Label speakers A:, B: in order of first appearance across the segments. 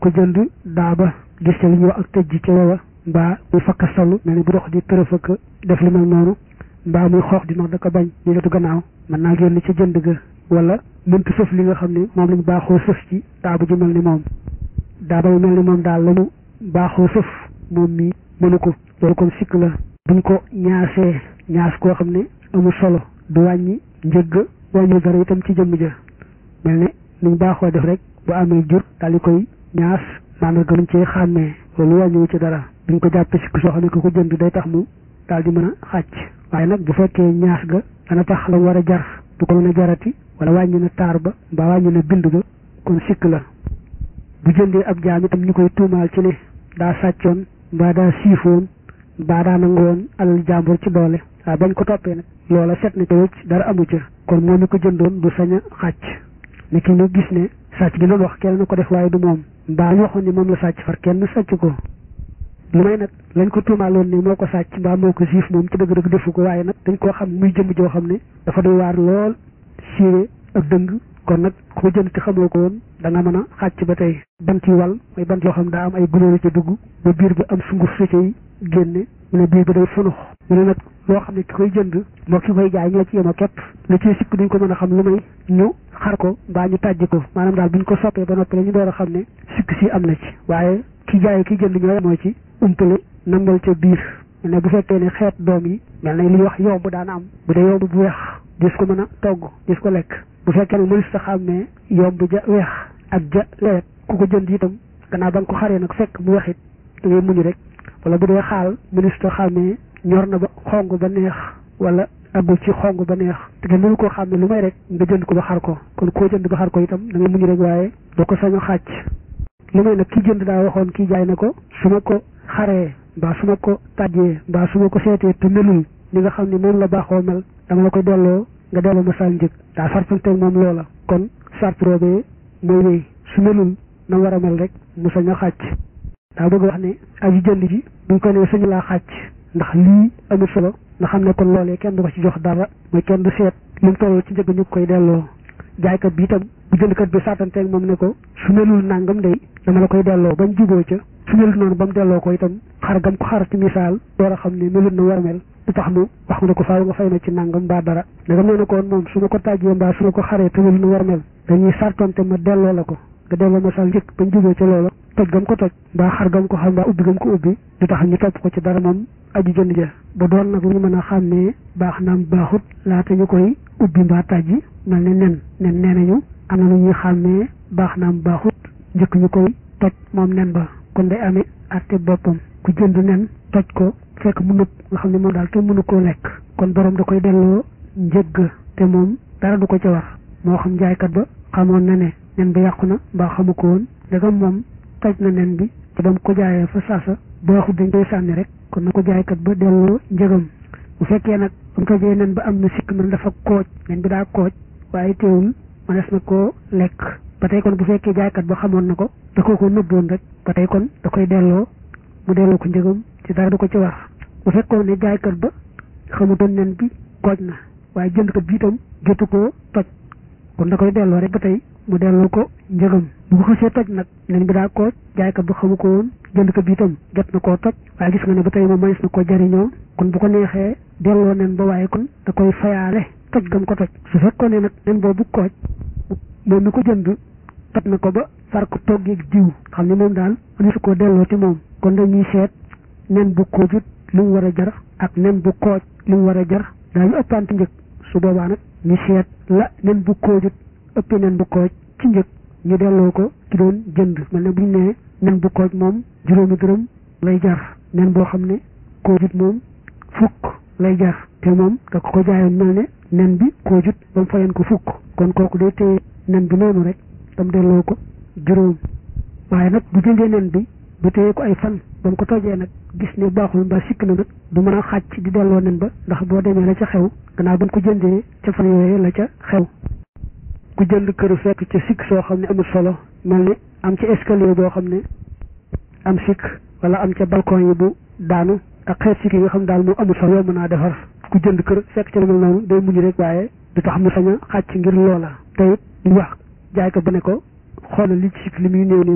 A: ku jënd daaba gis ca li ñuy wax ak tëj ji ca wowa mbaa muy fakka sallu mel ni bu dox di tërëfëkk def li mel noonu mbaa muy xoox di nox da ko bañ ñu letu gannaaw mën naa génn ca jënd ga wala mëntu sëf li nga xam ne moom lañu baaxoo sëf ci daaba ju mel ni moom daaba yu mel ni moom daal lañu baaxoo sëf moom mii mënu ko loolu kon sikk la buñ ko ñaasee ñaas koo xam ne amul solo du wàññi njëgg wàññi dara itam ci jëmm ja mel ne niñ baaxoo def rek bu amee jur daal di koy ñaas maanaam luñ cee xàmmee loolu wàññiwu ci dara duñ ko jàppe sikk soo xam ne ko jënd day tax mu daal di mën a xàcc waaye nag bu fekkee ñaas ga dana tax la war a jar du ko mën a jarati wala wàññi na taar ba mbaa wàññi na bind ba kon sikk la bu jëndee ab jaam itam ñu koy tuumaal ci ne daa sàccoon mbaa daa siifoon mbaa daa nangoon alal jàmbur ci doole waaw bañ ko toppee nag loola set na ca wëcc dara amu ca kon moom mi ko jëndoon du sañ a xàcc ne ki ñu gis ne sàcc gi loolu wax kenn na ko def waaye du moom mbaa ñu waxoon ni moom la sàcc far kenn sàcc ko lu may nag lañ ko tuumaaloon ni moo ko sàcc mbaa moo ko siif moom ci dëgg-dëgg defu ko waaye nag dañ koo xam muy jëmm joo xam ne dafa doy waar lool siiwee ak dëng kon nag ko jënd te xamoo ko woon da nga mën a xàcc ba tey bant yi wal mooy bant yoo xam daa am ay gunóor ci dugg ba biir bi am sunguf su cay génne mu ne biir bi day funux mu ne nag loo xam ne ki koy jënd moo ki koy jaay ñoo ci yem a képp la ciy sikk duñ ko mën a xam lu may ñu xar ko mbaa ñu tàjji ko maanaam daal buñ ko soppee ba noppi la ñu door a xam ne sikk si am na ci waaye ki jaay ki jënd ñoo moo ci umpale nambal ca biir ne bu fekkee ne xeet doom yi mel na li ñuy wax yomb daana am bu dee yomb bu weex dis ko mën a togg dis ko lekk bu fekkee ne mënis ta xàmmee yomb ja weex ak ja lewet ku ko jënd itam gannaaw ba nga ko xaree nag fekk mu weexit da ngay muñu rek wala bu dee xaal mënis ta xàmmee ñor na ba xong ba neex wala agul ci xong ba neex te nga mënu koo xam ne lu may rek nga jënd ko ba xar ko kon koo jënd ba xar ko itam da ngay muñu rek waaye doo ko sañ a xàcc lu may nag ki jënd daa waxoon kii jaay na ko su ma ko xaree mbaa su ma ko tàjjee mbaa su ma ko seetee te melul li nga xam ne moom la baaxoo mel dama la koy delloo nga delloo ma sal njëg daa sartanteeg moom loola kon sart roobee mooy wéy su melul na war a mel rek mu sañ a xàcc daa bëgg wax ne aji jënd ji buñ ko nee sañu laa xàcc ndax lii amul solo nga xam ne kon loolee kenn du ko ci jox dara mooy kenn du seet lu mu toll ci njëg ñu koy delloo jaaykat bi itam bu jëndkat bi sartanteeg moom ne ko su melul nangam day dama la koy delloo bañ juboo ca su melut noonu ba mu delloo ko itam xar gam ko xar ci misaal door a xam ne melut na war a mel du tax mu wax mu ne ko faaw nga fay na ci nangam mbaa dara ndegam nee na ko woon moom su ma ko tàjjee mbaa su ma ko xaree te melut na war a mel dañuy sartonte ma delloo la ko nga delloo ma sal njëkk bañ juboo ca loola toj gam ko toj mbaa xar gam ko xam mbaa ubbi gam ko ubbi du tax ñu topp ko ci dara moom aji jënd ja bu doon nag lu ñu mën a xàmmee baax naam baaxut laata ñu koy ubbi mbaa tàjji mel ne nen nee nañu am na lu ñuy xàmmee baax naam baaxut njëkk ñu koy toj moom nen ba kon day amee àtte boppam ku jënd nen toj ko fekk mu nëb nga xam ne moom daal te mënu koo lekk kon borom da koy delloo njëgg te moom dara du ko ca war moo xam jaaykat ba xamoon na ne nen ba yàqu na mbaa xamu ko woon ndegam moom toj na nen bi te ba mu ko jaayee fa saasa baaxut dañ koy sànni rek kon na ko jaaykat ba delloo njëgam bu fekkee nag ba mu tojee nen ba am na sikk man dafa kooj nen bi daa kooj waaye teewul mënees na koo lekk ba tey kon bu fekkee jaaykat ba xamoon na ko da ko nëbboon rek ba tey kon da koy delloo mu delloo ko njëgam ci dara du ko ci war bu fekkoon ne jaaykat ba xamutoon nen bi kooj na waaye jëndkat bi itam jotu koo toj kon da koy delloo rek ba tey mu delloo ko njëgam bu ko xasee toj nag nen bi daa kooj jaaykat ba xamu ko woon jëndkat bi itam jot na koo toj waaye gis nga ne ba tey moom mënees na koo jariñoo kon bu ko neexee delloo nen ba waaye kon da koy fayaale toj gam ko toj su fekkoon ne nag nen boobu kooj moom mi ko jënd toj na ko ba far ko toggeeg diw xam ne moom daal mënees koo delloo te moom kon dañuy seet nen bu koojut lu mu war a jar ak nen bu kooj lu mu war a jar daañu ëppante njëg su boobaa nag ñu seet la nen bu koojut ëppee nen bu kooj ci njëg ñu delloo ko ki doon jënd mel ne bu ñu nee nen bu kooj moom juróomi dërëm lay jar nen boo xam ne koojut moom fukk lay jar te moom da ko jaayoon mel ne nen bi koojut ba mu fayoon ko fukk kon kooku day téye nen bi noonu rek tam delloo ko juróom waaye nag bu jëndee nen bi ba téye ko ay fan ba mu ko tojee nag gis ne baaxul mbaa sikk na nag du mën a xàcc di delloo nen ba ndax boo demee la ca xew gannaaw ba ko jëndee ca fan yooyu la ca xew ku jënd kër fekk ca sikk soo xam ne amul solo mel ni am ca escalier boo xam ne am sikk wala am ca balcon yi bu daanu ak xeet sikk yi nga xam daal mu amul solo yoo mën naa defar ku jënd kër fekk ca lu mel noonu day mujj rek waaye du tax mu sañ a xàcc ngir loola te it ñu wax jaay ko ba ne ko xoolal li ci sikk li muy néew néew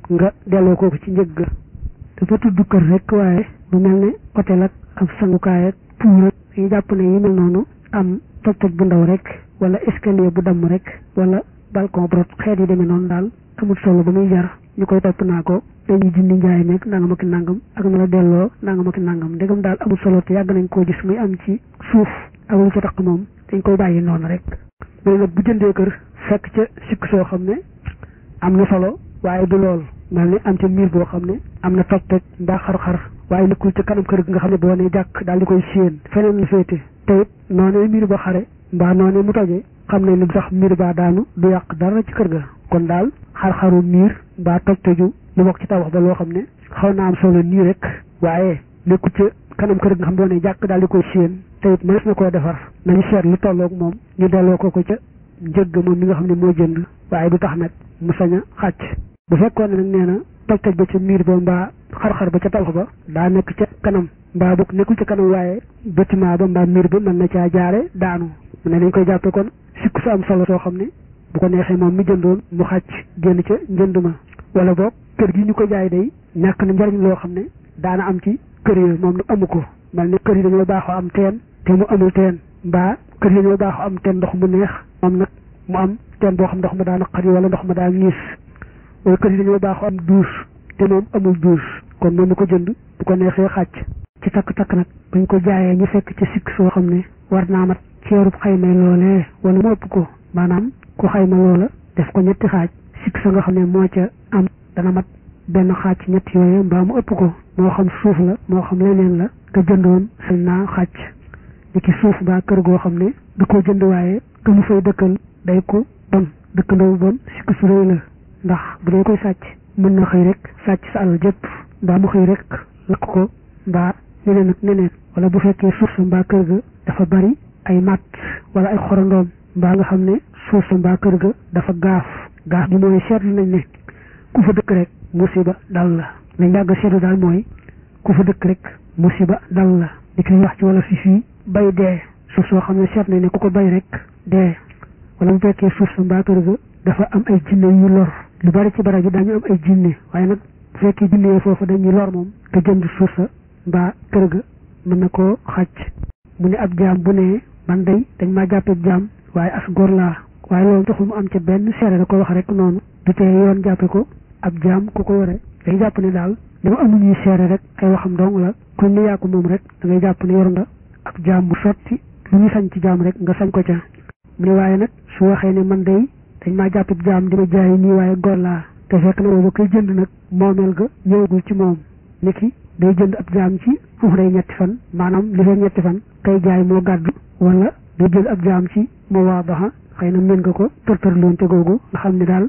A: nga delloo kooku ci njëg ga dafa tudd kër rek waaye lu mel ne hôtel ak ab sangukaay ak puur ak dañuy jàpp ne yi mel noonu am toj-toj bu ndaw rek wala escalier bu damm rek wala balcon brot xeet yi demee noonu daal amul solo ba muy jar ñu koy topp naa ko dañuy dindi njaay meeg nangam ak nangam ak na la delloo nangam ak nangam ndegam daal amul solo te yàgg nañ koo gis muy am ci suuf ak lu ca taq moom dañ koy bàyyi noonu rek mais nag bu jëndee kër fekk ca sikk soo xam ne am na solo waaye du lool mel ni am ca miir boo xam ne am na toj-toj mbaa xar-xar waaye nekkul ca kanam kër gi nga xam ne boo nee jàkk daal di koy séen feneen la féete te it noonee miir ba xare mbaa noonee mu tojee xam ne lu sax miir baa daanu du yàq dara ci kër ga kon daal xar-xaru miir mbaa toj-toju lu bokk ci tabax ba loo xam ne xaw naa am solo nii rek waaye nekkul ca kanam kër gi nga xam boo nee jàkk daal di koy séen te it mënees na koo defar nañu seet lu tolloog moom ñu delloo ko ca njëgg moom mi nga xam ne moo jënd waaye du tax nag mu sañ a xàcc bu fekkoon ne nag nee na toj-toj ba ca miir ba mbaa xar-xar ba ca tabax ba daa nekk ca kanam mbaa boog nekkul ca kanam waaye bâtiment ba mbaa miir ba mën na caa jaare daanu mu ne dañ koy jàppe kon sikku su am solo soo xam ne bu ko neexee moom mi jëndoon mu xàcc génn ca njënd ma wala boog kër gi ñu ko jaay day ñàkk na njariñ loo xam ne daana am ci kër yooyu moom nag amu ko mel ne kër yi dañoo baaxoo am teen te mu amul teen mbaa kër yi dañoo baaxoo am teen ndox mu neex moom nag mu am teen boo xam ndox ma daa naqari wala ndox ma daa ñiis wala kër yi dañoo baaxoo am douche te moom amul douche kon moom mi ko jënd bu ko neexee xàcc ci takk-takk nag bañ ko jaayee ñu fekk ci sikk soo xam ne war naa mat ceerub xaymay loolee wala mu ëpp ko maanaam ku xayma loola def ko ñetti xaaj sikk sa nga xam ne moo ca am dana mat benn xaaj ci ñett yooyu mbaa mu ëpp ko moo xam suuf la moo xam leneen la nga jëndoon sañ naa xàcc li ki suuf mbaa kër goo xam ne da koo jënd waaye que mu fay dëkkal day ko bon dëkkandoo bon sikk su rëy la ndax bu dee koy sàcc mën na xëy rek sàcc sa alal jëpp mbaa mu xëy rek lakk ko mbaa neneen ak neneen wala bu fekkee suuf sa mbaa kër ga dafa bari ay matt wala ay xorandoom mbaa nga xam ne suuf sa mbaa kër ga dafa gaaf gi mooy seetlu nañ ne ku fa dëkk rek musiba dal la lañ yàgg seetlu daal mooy ku fa dëkk rek musiba dal la li koy wax ci wala fii bay dee suuf soo xam ne seet nañ ne ku ko bay rek dee wala bu fekkee suuf sa mbaa kër ga dafa am ay jinne yu lor lu bari ci barab yi dañu am ay jinne waaye nag bu fekkee jinne yooyu foofu dañuy lor moom te jënd suuf sa mbaa kër ga mën na koo xàcc mu ne ab jaam bu ne man day dañ maa jàppee jaam waaye as góor laa waaye loolu taxul mu am ca benn seere da ko wax rek noonu du tee yoon jàppe ko ab jaam ku ko yore day jàpp ne daal li ma amuñuy seere rek ay waxam dong la kon ni yaa ko moom rek da ngay jàpp ne yor nga ab jaam bu sotti lu ñu sañ ci jaam rek nga sañ ko ca mu ne waaye nag su waxee ne man day dañ maa jàppee jaam di ma jaay nii waaye góor laa te fekk na boobu koy jënd nag moomeel ga ñëwagul ci moom niki day jënd ab jaam ci foofu day ñetti fan maanaam li fee ñetti fan kay jaay moo gàddu wala day jël ab jaam ci mu waa baxa xëy na mën nga ko tërtër loon te googu nga xam ne daal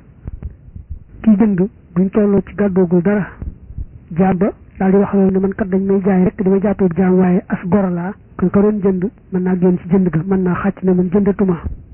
A: kii jënd buñ tolloo ci gàddoogul dara jaam ba daal di wax loolu ne man kat dañ may jaay rek di ma jàppee jaam waaye as goro laa kon ka doon jënd mën naa génn ci jënd ga mën naa xàcc ne man jëndatuma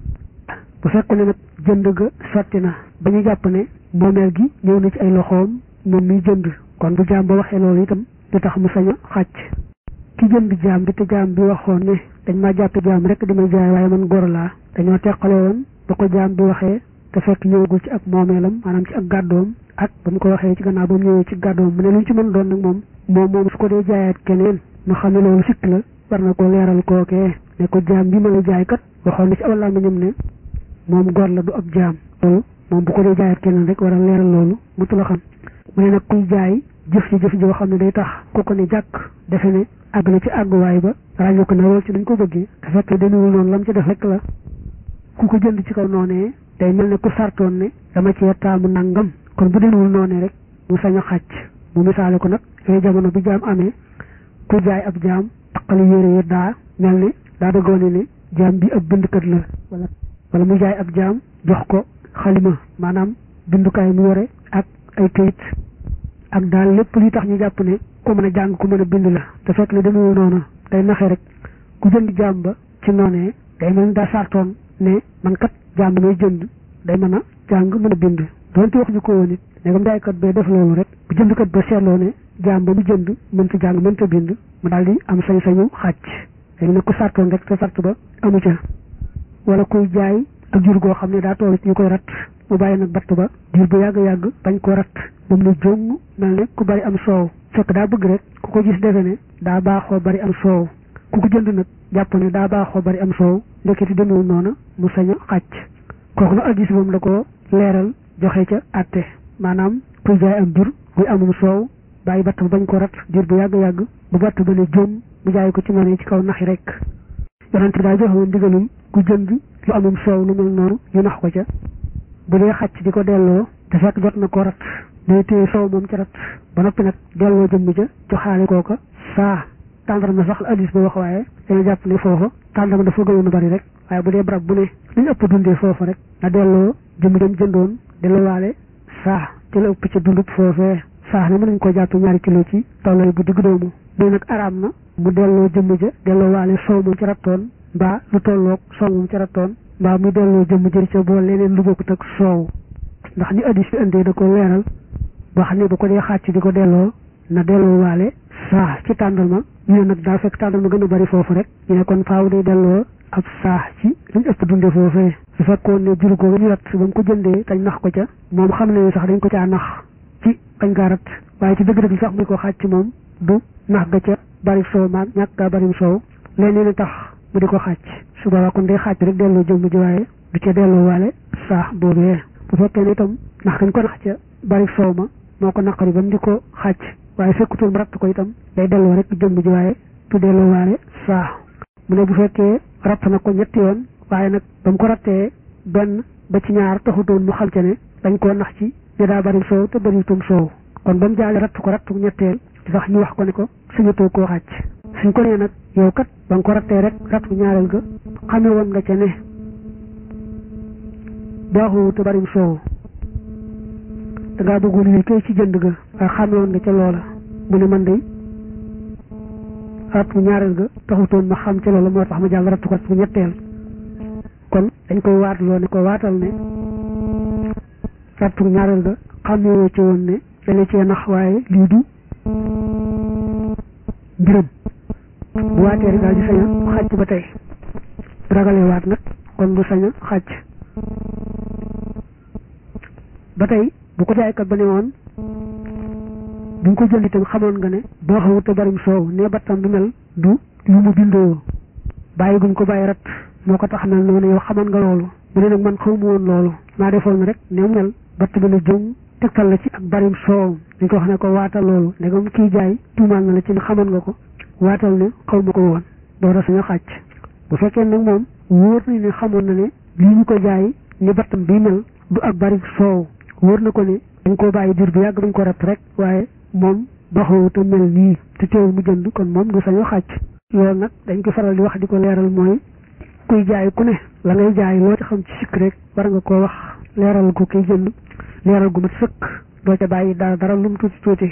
A: bu fekkoon ne nag jënd ga sotti na ba ñu jàpp ne moomeel gi ñëw na ci ay loxoom moom miy jënd kon bu jaam ba waxee loolu itam du tax mu sañ a xàcc ki jënd jaam bi te jaam bi waxoon ne dañ maa jàppe jaam rek di may jaay waaye man goro laa dañoo teqale woon ba ko jaam bi waxee te fekk ñëwagul ci ak moomeelam maanaam ci ak gàddoom ak ba mu ko waxee ci gannaaw ba mu ñëwee ci gàddoom mu ne lu ñu ci mën doon nag moom su ko dee jaayaat keneen mu xam ne loolu sikk la war na ko leeral kookee ne ko jaam bi ma la jaay kat waxoon na ci awal làmmiñam ne moom gor la du ab jaam loolu moom bu ko dee jaayaat keneen rek war a leeral loolu mu tula xam mu ne nag kuy jaay jëf ci jëf joo xam ne day tax ku ko ne jàkk defe ne àgg na ci àgguwaay ba ràññoo ko na lool ci dañ ko bëggee te fekk demewul noonu lam ci def rek la ku ko jënd ci kaw noonee day mel ne ku sartoon ne dama ci taamu nangam kon bu demewul noonee rek mu sañ a xàcc mu misaale ko nag yooyu jamono bi jaam amee ku jaay ab jaam taqali yére yi daa mel ne daa dëggoone ne jaam bi ab bindkat la wala mu jaay ab jaam jox ko xalima maanaam bindukaay mu yore ak ay kayit ak daal lépp li tax ñu jàpp ne ku mën a jàng ku mën a bind la te fekk ne demewul noonu day naxee rek ku jënd jaam ba ci noonee day mel ni daa sartoon ne man kat jaam bi may jënd day mën a jàng mën a bind doonte wax ñu ko woon it ndegam jaaykat bee def loolu rek bu jëndkat ba seetloo ne jaam ba mu jënd mënta jàng mënta bind mu daal di am sañ-sañu xàcc day ne ku sartoon rek te sart ba amu ca wala kuy jaay ak jur goo xam ne daa toll ci ñu koy rat mu bàyyi nag batt ba diir bu yàgg-yàgg bañ ko rat ba mu ne jong mel ne ku bari am soow fekk daa bëgg rek ku ko gis defe ne daa baaxoo bari am soow ku ko jënd nag jàpp ne daa baaxoo bari am soow ndeketi demewul noona mu sañ a xàcc kooku nag addis moom da ko leeral joxe ca àtte maanaam kuy jaay am jur muy amum soow bàyyi batt ba bañ ko rat diir bu yàgg-yàgg bu batt ba ne jom mu jaay ko ci noonu ci kaw naxi rek yonent bi daa joxe woon ndigalul ku jënd lu amum soow lu mel noonu ñu nax ko ca bu dee xàcc di ko delloo te fekk jot na ko rat day téye soow moom ca rat ba noppi nag delloo jëmm ja joxaale kooka saa tàndarma sax la addis ba wax waaye dañu jàpp ne foofa tàndarma dafa gënoon a bari rek waaye bu dee barab bu ne li ñu ëpp dundee foofa rek na delloo jëmm jëm jëndoon delloowaale saa ci la ëpp ca dundub foofee saa ne mën nañ ko jàpp 2 kilo ci tollal bu digg doomu bii nag araam na mu delloo jëmm ja delloowaale soow moom ci rattoon mbaa lu tolloog soow moom ci rattoon mbaa muy delloo jëmm jëri ca bool leneen lu bokkut ak soow ndax ni addis bi indee da ko leeral boo xam ne bu ko dee xàcc di ko delloo na delloo waale saa ci tàndalma ñu ne nag daa fekk tàndalma gën a bari foofu rek ñu ne kon faaw day delloo ab saa ci liñ ëpp dunde foofee su fekkoon ne juru ko ñu rat ba mu ko jëndee tañ nax ko ca moom xam ne sax dañ ko caa nax ci kañ gaa rat waaye ci dëgg-dëgg sax muy ko xàcc moom du nax ga ca bari soow maag ñàkk gaa barim soow leneen tax mu di ko xàcc su boobaa kon day xàcc rek delloo jëmm ji waaye du ca delloo waale saa boobee bu fekkee ne itam ndax kañ ko nax ca bari soow ma moo ko naqari ba mu di ko xàcc waaye fekkutoon mu ratt ko itam day delloo rek jëmm ji waaye du delloo waale saa mu ne bu fekkee ratt na ko 3 yoon waaye nag ba mu ko rattee benn ba ci 2 taxutoon mu xam ca ne dañ koo nax ci ne daa bari soow te bariwutum soow kon ba mu jaale ratt ko rattu ñetteel ci sax ñu wax ko ne ko suñatoo koo xàcc suñ ko nee nag yow kat ba nga ko rattee rek rattu 2 ga xamee woon nga ca ne baaxoo te bariwul soow dangaa bëggoon lii kay ci jënd ga waaye xamee woon nga ca loola mu ne man de rattu 2 ga taxutoon ma xam ca loola moo tax ma jàll rattu ko rattu ñetteel kon dañ koy waatloo ne ko waatal ne rattu 2 ga xamee ci woon ne dale cee nax waaye lii du mbiram bu waatee rek daal di sañ a xàcc ba tey bu ragalee waat nag kon du sañ a xàcc ba tey bu ko jaaykat ba ne woon bu nga ko jënd itam xamoon nga ne boo xamut te barim soow ne battam bi mel du lu mu bindoo bàyyi guñ ko bàyyi rat moo ko tax mel noonu yow xamoon nga loolu mu ne nag man xaw ma woon loolu maa defoon rek ne mu mel batt bi ne jëm tegtal la ci ak barim soow dañ ko wax ne ko waatal loolu ndegam kii jaay tuumaal na la ci ne xamoon nga ko waatal ne xaw ma ko woon door a sañ a xàcc bu fekkee nag moom wóor nañ ne xamoon na ne lii ñu ko jaay ni battam bii mel du ak barim soow wóor na ko ne dañ koo bàyyi jur bi yàgg dañ ko rat rek waaye moom baxoo te mel nii te teewul mu jënd kon moom du sañoo xàcc loolu nag dañ ko faral di wax di ko leeral mooy kuy jaay ku ne la ngay jaay loo ci xam ci sikk rek war nga koo wax leeral ko kiy jënd leeral gu mat sëkk doo ca bàyyi dara lu mu tuuti tuuti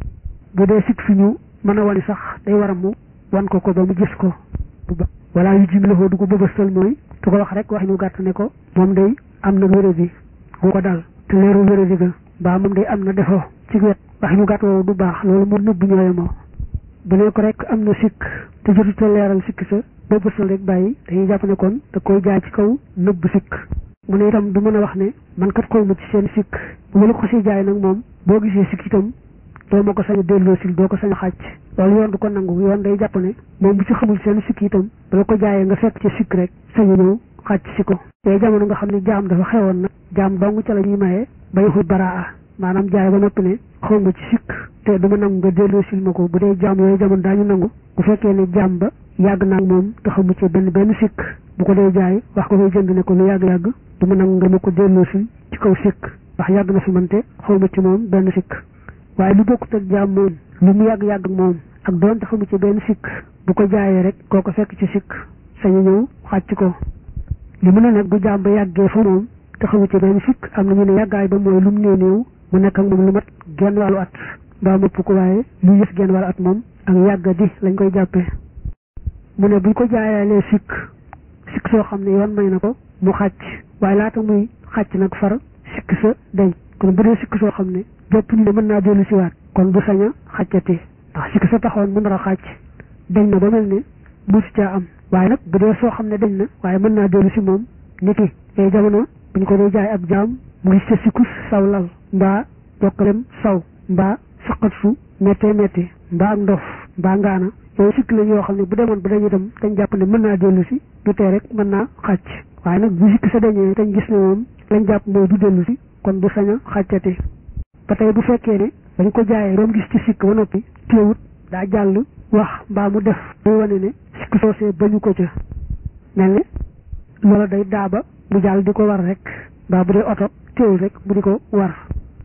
A: bu dee sikk fi ñu mën a wani sax day war a mu wan ko ba mu gis ko wala yu jim loxoo du ko bëbëstal mooy du ko wax rek wax ñu gàtt ne ko moom day am na wéradi bu ko dal te leeru wéradi ga mbaa moom day am na defoo ci wet wax ñu gàtt woowu du baax loolu mu nëbb ñooye moo bu ne ko rek am na sikk te jotute leeral sikk sa bëbëstal rek bàyyi dañuy jàpp ne kon da koy jaay ci kaw nëbb sikk mu ne itam du mën a wax ne man kat xaw ma ci seen sikk bu ma la ko si jaay nag moom boo gisee sikk itam doo ma ko sañ a delloo sil doo ko sañ a xàcc loolu yoon du ko nangu yoon day jàpp ne moom bu ci xamul seen sikk itam bala ko jaayee nga fekk ci sikk rek sañu ñëw xàcc si ko te jamono nga xam ne jaam dafa xewoon nag jaam dong ca la ñuy maye bay xut baraa maanaam jaay ba noppi ne xaw ma ci sikk te duma nangu nga delloo sil ma ko bu dee jaam yooyu jamono daañu nangu bu fekkee ne jaam ba yàgg naag moom te xamu ci benn sikk bu ko dee jaay wax ko koy jënd ne ko lu yàgg-yàgg duma nangu nga ma ko delloo sil ci kaw sikk ndax yàgg na fi man te xaw ma ci moom benn sikk waaye lu bokkut ak jaam moom lu mu yàgg moom ak doonte xamu ci benn sikk bu ko jaayee rek koo ko fekk ci sikk sañu ñëw xàcc ko li mu ne nag bu jaam ba yàggee fa moom te xamu ci benn sikk am na ñu ne yàggaay ba mooy lu mu néew mu nekk ak moom lu mat 1 at mbaa mëpp ko waaye lu yës 1 at moom ak yàgga di lañ koy jàppee mu ne buñ ko jaayalee sikk soo xam ne yoon may na ko mu xàcc waaye laata muy xàcc nag far sikk sa dañ kon bu dee sikk soo xam ne jàpp ni ne mën naa dellu si waat kon du sañ a xàccati ndax sikk sa taxoon mu nar a xàcc dañ na ba mel ne musu caa am waaye nag bu dee soo xam ne dañ na waaye mën naa dellu si moom niki ay jamono buñ ko dee jaay ab jaam mu gis ca sikkus saw lal mbaa jokkalem saw mbaa saqat su méttee métti mbaa ak ndof mbaa ngaana yooyu sikk la yoo xam ne bu demoon ba dañu dem dañ jàpp ne mën naa dellu si du tee rek mën naa xàcc waaye nag bu sikk sa dañee dañ gis ne moom lañ jàpp mooy du dellu si kon du sañ a xàccati ba tey bu fekkee ne dañ ko jaayee doom gis ci sikk ba noppi téewut daa jàll wax mbaa mu def day wane ne sikk soosee bañu ko ca mel ne loola day daaba mu jàll di ko war rek mbaa bu dee oto téewul rek mu di ko war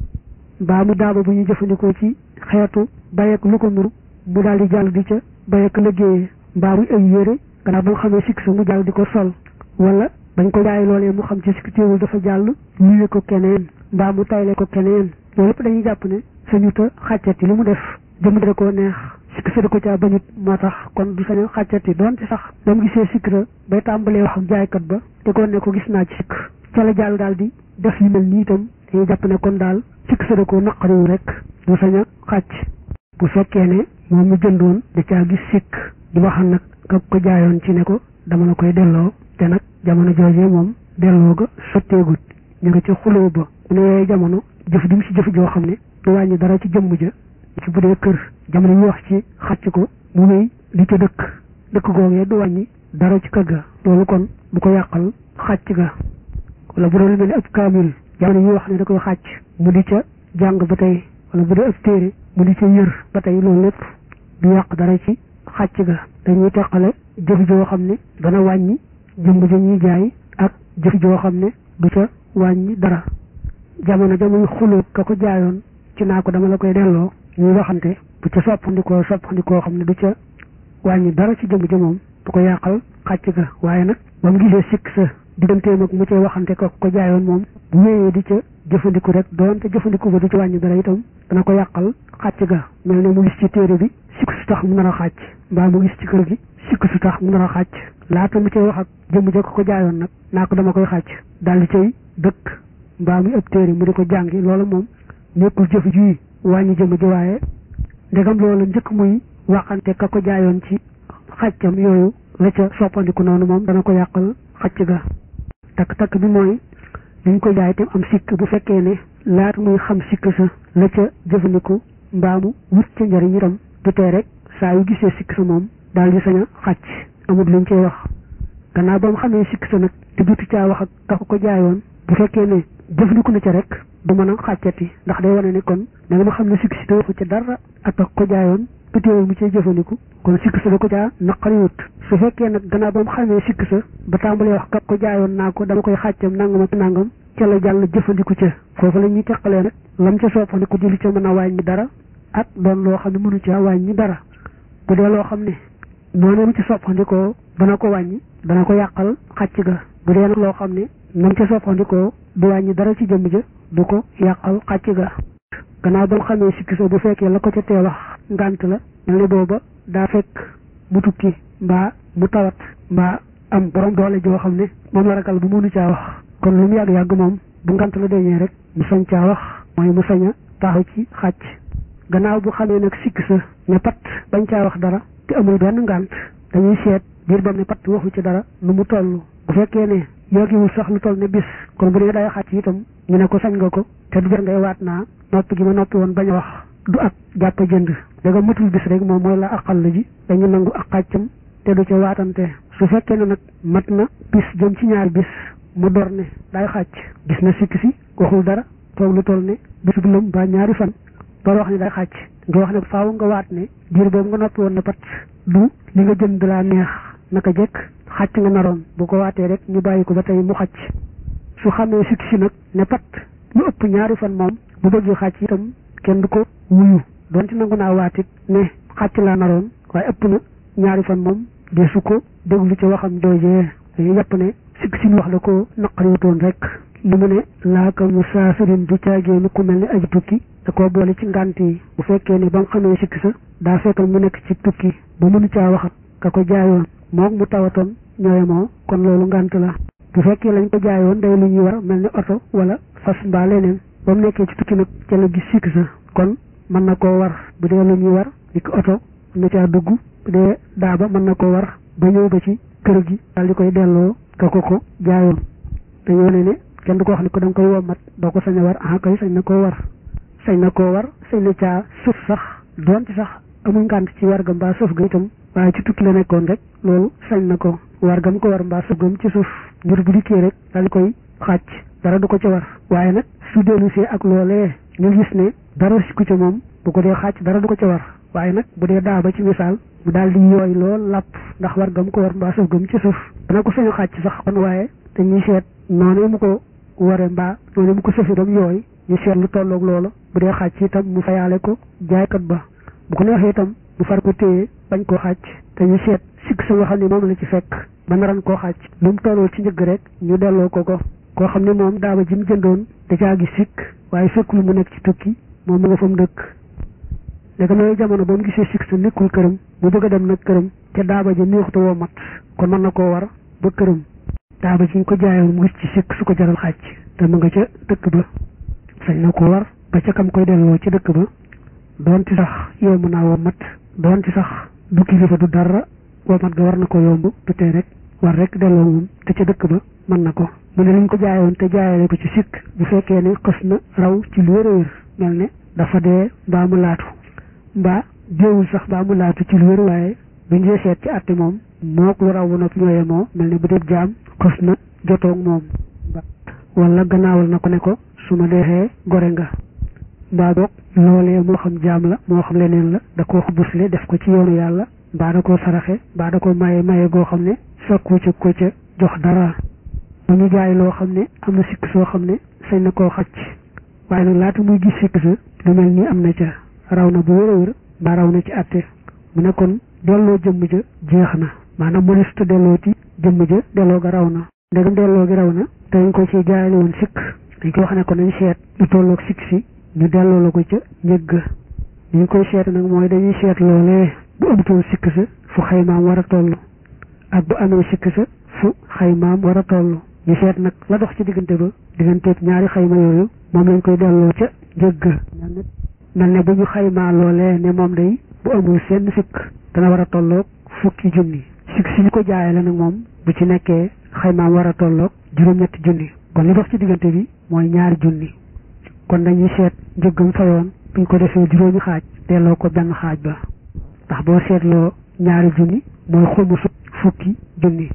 A: mbaa mu daaba bu ñu jëfandikoo ci xeetu bayeek lu ko nuru mu daal di jàll di ca bayeek liggéeyee mbaa muy ay yére gannaaw ba nga xamee sikk sa mu jàll di ko sol wala bañ ko jaay loolee mu xam ci sikk téewul dafa jàll luyee ko keneen mbaa mu tayle ko keneen loolu lépp dañuy jàpp ne sañuta xàccati li mu def jëm dara koo neex sikk sa di ko caa bañut moo tax kon du sañ a xàccati doonte sax dam gisee sikk ra bay tàmbalee wax ak jaaykat ba te ko ne ko gis naa ci sikk ca la jàll daal di def yu mel nii itam dañuy jàpp ne kon daal sikk sa da koo naqariwu rek du sañ a xàcc bu fekkee ne moom mu jëndoon da caa gis sikk di waxal nag ka ko jaayoon ci ne ko dama la koy delloo te nag jamono joojee moom delloo ga sotteegut ñu nga ci xuloo ba mu ne yooyu jamono jëf jum si jëf joo xam ne du wàññi dara ci jëmm ja ci bu dee kër jamono ñu wax ci xàcc ko mu wéy di ca dëkk googee du wàññi dara ci kër ga loolu kon bu ko yàqal xàcc ga wala bu doon lu mel ne ab kaamil jamono ñu wax ne da koy xàcc mu di ca jàng ba tey wala bu dee ab téere mu di ca yër ba tey loolu lépp du yàq dara ci xàcc ga dañuy teqale jëf joo xam ne dana wàññi jëmm ja ñuy jaay ak jëf joo xam ne du ca wàññi dara jamono jamuy xulóot ka ko jaayoon ci naa ko dama la koy delloo ñuy waxante bu ca soppandikoo xam ne du ca wàññi dara ci jëmm ja moom du ko yàqal xàcc ga waaye nag ba mu gisee sikk sa digganteem ak mu cay waxante ka ko jaayoon moom bu wéyee di ca jëfandiku rek doonte jëfandiku ba du ci wàññi dara itam dana ko yàqal xàcc ga mel ne mu gis ci téere bi sikk su tax mu nar a xàcc mbaa mu gis ci kër gi sikk su tax mu nar a xàcc laata mu cay wax ak jëmm ja ko jaayoon nag naa ko dama koy xàcc daal di cay dëkk mbaa muy ëpp téere mu di ko jàngi loolu moom nekkul jëf ji wàññi jëmm ji waaye ndegam loolu njëkk muy waxante ka ko jaayoon ci xàccam yooyu la ca soppandiku noonu moom dana ko yàqal xàcc ga takk-takk bi mooy liñ ko jaay te am sikk bu fekkee ne laata muy xam sikk sa la ca jëfandiku mbaamu wut ca njëriñ itam du tee rek saa yu gisee sikk sa moom daal di sañ a xàcc amul luñ cay wax gannaaw ba mu xamee sikk sa nag te dutu caa wax ak ka ko jaayoon bu fekkee ne jëfandiku na ca rek du mën a xàccati ndax day wane ne kon da nga ma xam ne sikk si te waxu ca dara ak ka ko jaayoon du teewul mu cay jëfandiku kon sikk sa da ko caa naqariwut su fekkee nag gannaaw ba mu xamee sikk sa ba tàmbalee wax ka ko jaayoon naa ko dama koy xàccam nangam ak nangam ca la jàll jëfandiku ca foofu la ñuy teqalee nag lam ca soppandiku di lu ca mën a wàññi dara ak doon loo xam ne mënu ca wàññi dara bu dee loo xam ne noonu mu ci soppandikoo dana ko wàññi dana ko yàqal xàcc ga bu dee nag loo xam ne nam ca soppandikoo du wàññi dara ci jëmm ja du ko yàqal xàcc ga gannaaw ba nga xamee sikki sa bu fekkee la ko ca tee wax ngànt la mel ne booba daa fekk mu tukki mbaa mu tawat mbaa am borom doole joo xam ne moom la ragal bu mënu caa wax kon lu mu yàgg-yàgg moom bu ngànt la deñee rek mu sañ caa wax mooy mu sañ a taxaw ci xàcc gannaaw bu xamee nag sikki sa ne pat bañ caa wax dara te amul benn ngànt dañuy seet diir bam ne pat waxu ci dara nu mu toll bu fekkee ne yoogiwul sax lu toll ne bis kon bu dee day xàcc itam ñu ne ko sañ nga ko te du jar ngay waat naa noppi gi ma noppi woon bañ a wax du ak jàpp jënd danga matul bis rek moom mooy la aqal ji dañu nangu ak xàccam te du ca waatante su fekkee ne nag mat na bis jëm ci ñaari bis mu door ne day xàcc gis na sikk si waxul dara toog lu toll ne bisub lëm ba ñaari fan door wax ne day xàcc nga wax ne faaw nga waat ne diir boobu nga noppi woon ne pat du li nga jënd laa neex naka jekk xàcc nga naroon bu ko waatee rek ñu bàyyi ko ba tey mu xàcc su xamee sikk si nag ne pat lu ëpp ñaari fan moom bu bëggee xàcc itam kenn du ko wuyu doon ci nangu naa waatit ne xàcc laa naroon waaye ëpp na ñaari fan moom de su ko déglu ci waxam doojee dañuy jàpp ne sikk si wax la ko naqariwutoon rek li mu ne laaka mu saafirin du caagéenu ku mel ne aji tukki da koo boole ci ngànt yi bu fekkee ne ba nga xamee sikk sa daa fekkal mu nekk ci tukki ba mënu caa waxat ka ko jaayoon moom mu tawatoon ñooye moo kon loolu ngànt la bu fekkee lañ ko jaayoon day lu ñuy war mel ni oto wala fas mbaa leneen ba mu nekkee ci tukki nag ca la gis sikk sa kon mën na koo war bu dee lu ñuy war ni ko oto mën na caa dugg bu dee daaba mën na koo war ba ñëw ba ci kër gi daal di koy delloo ka ko jaayoon dañoo ne kenn du ko wax ni ko da nga koy wommat doo ko sañ a war ah kay sañ na koo war sañ na koo war sañ na caa suuf sax doonte sax amul ngànt ci war ga mbaa suuf ga itam waaye ci tukki la nekkoon rek loolu sañ na ko war gam ko war mbaa suuf gam ci suuf ngir bu dikkee rek daal di koy xàcc dara du ko ca war waaye nag su dellusee ak loolee ñu gis ne dara si ku ca moom bu ko dee xàcc dara du ko ca war waaye nag bu dee daa ba ci misaal mu daal di yooy lool làpp ndax war gam ko war mbaa suuf gam ci suuf dana ko sañu xàcc sax kon waaye dañuy seet noonu mu ko waree mbaa noonu mu ko sëfi dam yooy ñu seet lu tolloog loola bu dee xàcc itam mu fayaale ko jaaykat ba bu ko neexee itam mu far ko téye bañ koo xàcc te ñu seet sikk sa nga xam ne moom la ci fekk ba naran koo xàcc lu mu tolloo ci njëgg rek ñu delloo ko koo xam ne moom daaba ji mu jëndoon da caa gis sikk waaye fekkul mu nekk ci tukki moom mu nga fa mu dëkk léegi nooy jamono ba mu gisee sikk sa nekkul këram mu bëgg a dem nag këram te daaba ji neexuta woo mat kon mën na koo war ba këram daaba ji ñu ko jaayoon mu gis ci sikk su ko jaral xàcc te mu nga ca dëkk ba sañ na ko war ba ca kam koy delloo ci dëkk ba doonte sax yow mën naa woo mat doonte sax du kilifa du dara woo mat ga war na ko yomb du tee rek war rek delloo moom te ca dëkk ba mën na ko mu ne liñ ko jaayoon te jaayale ko ci sikk bu fekkee ne xës na raw ci lu wér a wér mel ne dafa dee mbaa mu laatu mbaa déewul sax mbaa mu laatu ci lu wér waaye buñ dee seet ci àtte moom mook lu raw bu noppi ñooyee moo mel ne bu dee jaam xës na jotoog moom wala gannaawal na ko ne ko su ma deexee gore nga mbaa boog loolee moo xam jaam la moo xam leneen la da koo xubusle def ko ci yoonu yàlla mbaa da koo saraxe mbaa da ko maye goo xam ne sakku ca ko ca jox dara bu ñu jaay loo xam ne am na sikk soo xam ne sañ na koo xacc waaye nag laata muy gis sikk sa lu mel ni am na ca raw na bu wér a wér mbaa raw na ci àtte mu ne kon delloo jëmm ja jeex na maanaam mënesuta dellooti jëmm ja delloo ga raw na ndegam delloo gi raw na te dañ ko ci jaayale woon sikk dañ koy wax ne ko nañ seet lu tolloog sikk si ñu delloo la ko ca njëgg li ñu koy seet nag mooy dañuy seet loolee bu amutoon sikk sa fu xaymaam war a toll ak bu amee sikk sa fu xaymaam war a toll ñu seet nag la dox ci diggante ba digganteeg ñaari xayma yooyu moom lañ koy delloo ca njëgg mel ne bu ñu xaymaa loolee ne moom day bu amul seen sikk dana war a tolloog fukki junni sikk si ñu ko jaayale nag moom bu ci nekkee xaymaam war a tolloog juróom-ñetti junni kon li dox ci diggante bi mooy ñaari junni kon dañuy seet njëggam fayoon buñ ko defee juróomi xaaj delloo ko benn xaaj ba ndax boo seetloo ñaari junni mooy xumusu fukki junni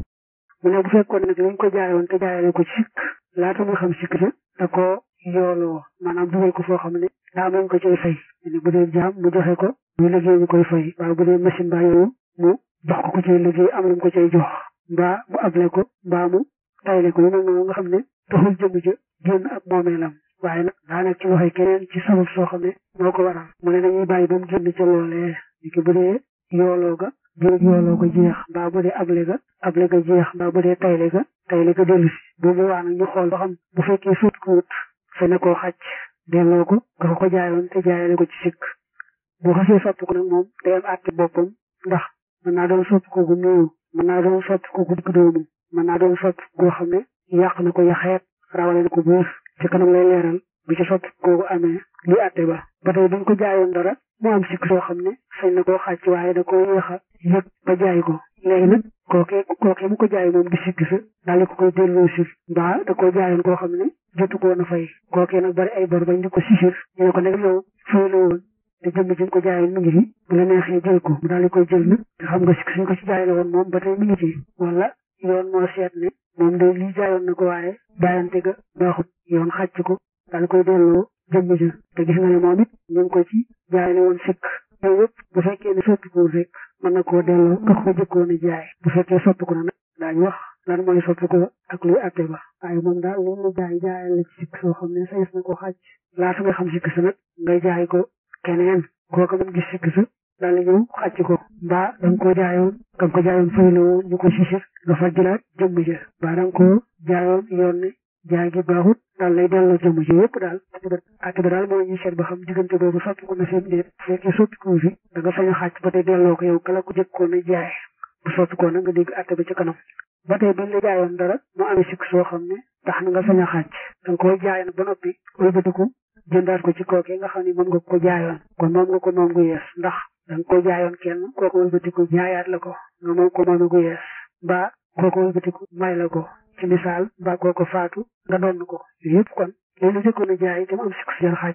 A: mu ne bu fekkoon nag lañ ko jaayoon te jaayale ko ci sikk laata muy xam sikk sa da ko yooloo maanaam dugal ko foo xam ne daa mañ ko cay fay ne bu dee jaam mu joxe ko muy liggéey ñu koy fay waaye bu dee machine baa yooyu mu jox ko cay liggéey am lu mu ko cay jox mbaa mu able ko mbaa mu tayle ko yu mel noonu nga xam ne taxul jëmm ja génn ak moomeelam waaye nag daa nekk ci loxoy keneen ci sabab soo xam ne moo ko waral mu ne dañuy bàyyi ba mu génn ca loolee ki bu dee yooloo ga yooloo ko jeex mbaa bu dee able ga jeex mbaa bu dee tayle ga dellu si boobu waa nag ñu xool ba xam bu fekkee suut ko wut fa ne koo xàcc delloo ko nga ko jaayoon te jaayale ko ci sikk boo xasee soppi ko nag moom day am àtte boppam ndax mën naa doon soppi ko gu néew mën naa doon soppi ko gu digg doomu mën naa doon soppi goo xam ne yàq na ko yaxeet rawale na ko buuf ci kanam lay leeral bu ci soppi kooku amee luy àtte ba tey dañ ko jaayoon dara mu am sikk soo xam ne sañ na koo xàcc waaye da koo yéex a yëg ba jaay ko léegi nag kookee mu ko jaay moom di sikk sa daal di ko koy delloo si mbaa da koo jaayoon koo xam ne jotu ko woon a fay kookee nag bari ay bor bañ di ko sisir ñu ne ko nag yow fay la woon te jëmm ji ko jaayoon mi ngi fi bu la neexee jël ko mu daal di koy jël nag te xam nga sikk suñ ko ci jaay la woon moom ba tey mi ngi ci wala yoon moo seet ne moom day lii jaayoon na ko waaye jaayante ga baaxut yoon xàcc ko daal koy delloo jëmm ja te gis nga ne moom it ñu ngi ko ci jaay la woon sikk yooyu yëpp bu fekkee ne soppi ko rek mën na koo delloo nga ko jëkkoon a jaay bu fekkee soppi ko na nag daañu wax lan mooy soppi ko ak luy àtte ba waaye moom daal li mu jaay la ci sikk soo xam ne sayes na ko xàcc laata nga xam sikk sa nag ngay jaay ko keneen kooku mën gis sikk sa daal di ñëw xàcc ko mbaa da nga koo jaayoon fay la woon ñu ko sisir nga fa jëlaat jëmm ja mbaa da nga koo jaayoon yoon ne jaay gi baaxut daal lay delloo jëmm ji yëpp daal àtte ba daal mooy ñuy seet ba xam diggante boobu soppi ko na seen déet bu fekkee soppi ko fi da nga sañ a xàcc ba tey delloo ko yow kala ko jëkkoon a jaay bu soppi ko nag nga dégg àtte ba ci kanam ba tey buñ la jaayoon dara mu amee sikk soo xam ne tax na nga sañ a xàcc da nga koy jaay nag ba noppi wëlbatiku jëndaat ko ci kookee nga xam ne moom nga ko jaayoon kon moom nga ko moom gu yees ndax da nga ko jaayoon kenn kooku wëlbatiku jaayaat la ko nga moom ko moom gu yees mbaa kooku wëlbatiku may la ko ci misaal mbaa kooku faatu nga doon ko yëpp kon léegi jëkkoon a jaay te mu am sikk si jar xàcc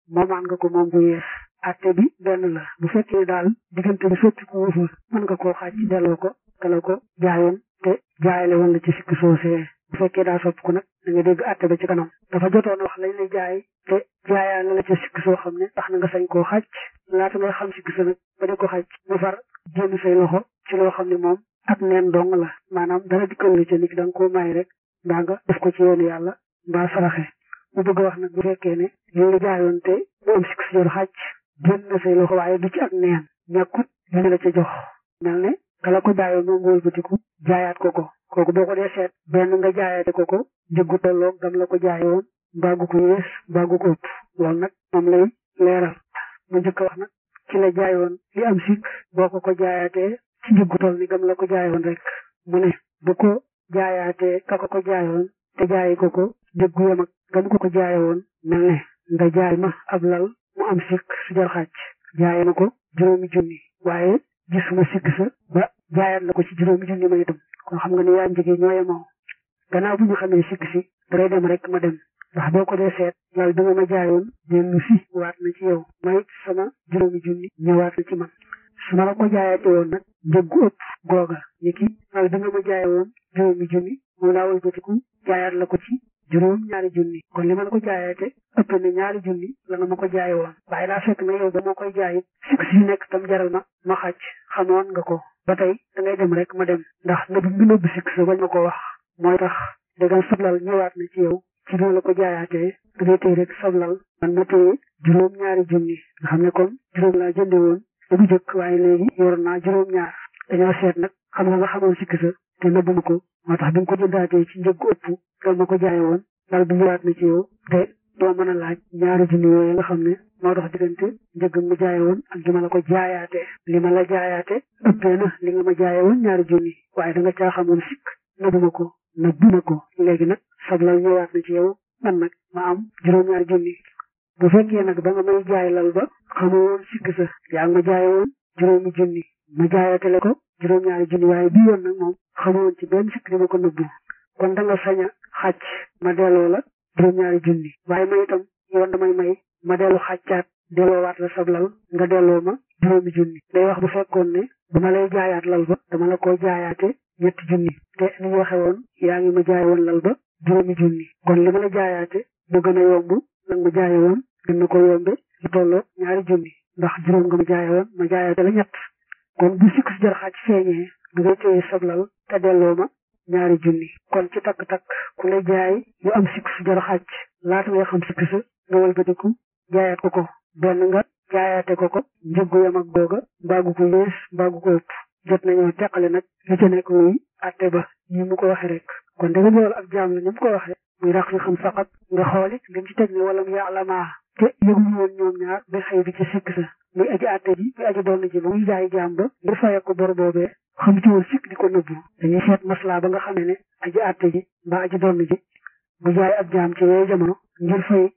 A: moomaan nga ko moom bu yees atte bi benn la bu fekkee daal diggante bi sotti ko wuufa mën nga koo xaaj ci delloo ko kala ko jaayoon te jaayale woon la ci sikk soosee bu fekkee daa sopp ko nag da nga dégg atte ba ci kanam dafa jotoon wax lañ lay jaay te jaayaale la ca sikk soo xam ne tax na nga sañ koo xaaj laata ngay xam sikk sa nag ba di ko xaaj mu far génn say loxo ci loo xam ne moom ak neen dong la maanaam dara dikkal la ca nit da nga koo may rek mbaa nga def ko ci yoonu yàlla mbaa saraxe mu bëgg a wax nag bu fekkee ne li nga jaayoon te mu am sikk si jor xaaj génn na say loxo waaye du ci ak neen ñàkkut li la ca jox mel ne kala ko jaayoon moom nga wëlbatiku jaayaat ko kooku boo ko dee seet benn nga jaayaate ko njëggu tolloog gam la ko jaayoon mbaagu ko yées mbaagu ko ëpp loolu nag moom lay leeral mu njëkk a wax nag ci la jaayoon li am sikk boo ko jaayaatee ci njëggu toll ni gam la ko jaayoon rek mu ne bu ko jaayaatee ka ko jaayoon te jaayi ko njëggu yam ak gam ko jaayoon mel ne nga jaay ma ab lal mu am sikk su jar xaaj jaaye na ko juróomi junni waaye gisuma sikk sa ba jaayaat la ko ci juróomi junni ma itam kon xam nga ne yaa njëgee ñoo yemoo gannaaw bu ñu xamee sikk si dangay dem rek ma dem ndax boo ko dee seet lal bi nga ma jaayoon dellu si waat na ci yow may sama juróomi junni ñëwaat na ci man su ma la ko jaayaate woon nag njëggu ëpp googa ni ki lal bi nga ma jaaye woon juróomi junni moom laa wëlbatiku jaayaat la ko ci juróom ñaari junni kon li ma la ko jaayaate ëpp na ñaari junni la nga ma ko jaaye woon waaye daa fekk na yow ba moo koy jaayit sikk si nekk tam jaral ma xàcc xamoon nga ko ba tey da ngay dem rek ma dem ndax nëbb bi nëbb sikk sa bañ ma ko wax mooy tax dagam sablal ñëwaat na ci yow ci bi ma la ko jaayaatee da ngay tey rek sablal man ma téye juróom ñaari junni nga xam ne kon juróom laa jënde woon da bu jëkk waaye léegi yor naa juróom ñaar dañoo seet nag xam nga xamoon sikk sa te nëbb ma ko moo tax bi nga ko jëndaatee ci njëggu ëpp loolu ma ko jaaye woon dal bi ñëwaat na ci yow te doo mën a laaj ñaari junni yooyu nga xam ne moo dox diggante njëggam ma jaaye woon ak li ma la ko jaayaate li ma la jaayaate ëppee na li nga ma jaaye woon ñaari junni waaye da nga caa xamoon sikk nëbbuma ko léegi nag sablal ñëwaat na ci yow man nag ma am juróom-ñaari junni bu fekkee nag ba nga may jaay lal ba xamoo woon sikk sa yaa ngi ma jaaye woon juróomi junni ma jaayaatele ko juróom-ñaari junni waaye bii yoon nag moom xamoo woon ci benn sikk di ma ko nëbbu kon da nga sañ a xàcc ma delloo la juróom-ñaari junni waaye ma itam yoon damay may ma dellu xàccaat delloowaat la sablal nga delloo ma juróomi junni day wax bu fekkoon ne bu ma lay jaayaat lal ba dama la ko jaayaate ñetti junni te ni ñu waxe woon yaa ngi ma jaay woon lal ba juróomi junni kon li ma la jaayaate mu gën a yomb nag ma jaaye woon gën na ko yombe lu tolloo ñaari junni ndax juróom nga ma jaaye woon ma jaayaate la ñett kon bu sikk si jar xaaj feeñee da ngay téye sablal te delloo ma ñaari junni kon ci takk-takk ku lay jaay yu am sikk su jar xaaj laata ngay xam sikk sa nga wëlbatiku jaayaat ko benn nga jaayaate ko njëggu yam ak googa mbaagu ko yées mbaagu ko ëpp jot nañoo teqale nag li ca nekk muy atte ba ñi mu ko waxe rek kon danga loolu ak jaam la ni mu ko waxe muy rax yi xam faqat nga xoolit lim ci teg ne wala mu ya'lamaa te yëguñu woon ñoom ñaar ba xëy bi ci sikk sa muy aji atte ji muy aji doon ji ba muy jaay jaam ba ngir faye ko bor boobee xam ci woon sikk di ko nëbbu dañuy seet maslaa ba nga xamee ne aji atte ji mbaa aji doon ji bu jaay ab jaam ci yooyu jamono ngir fay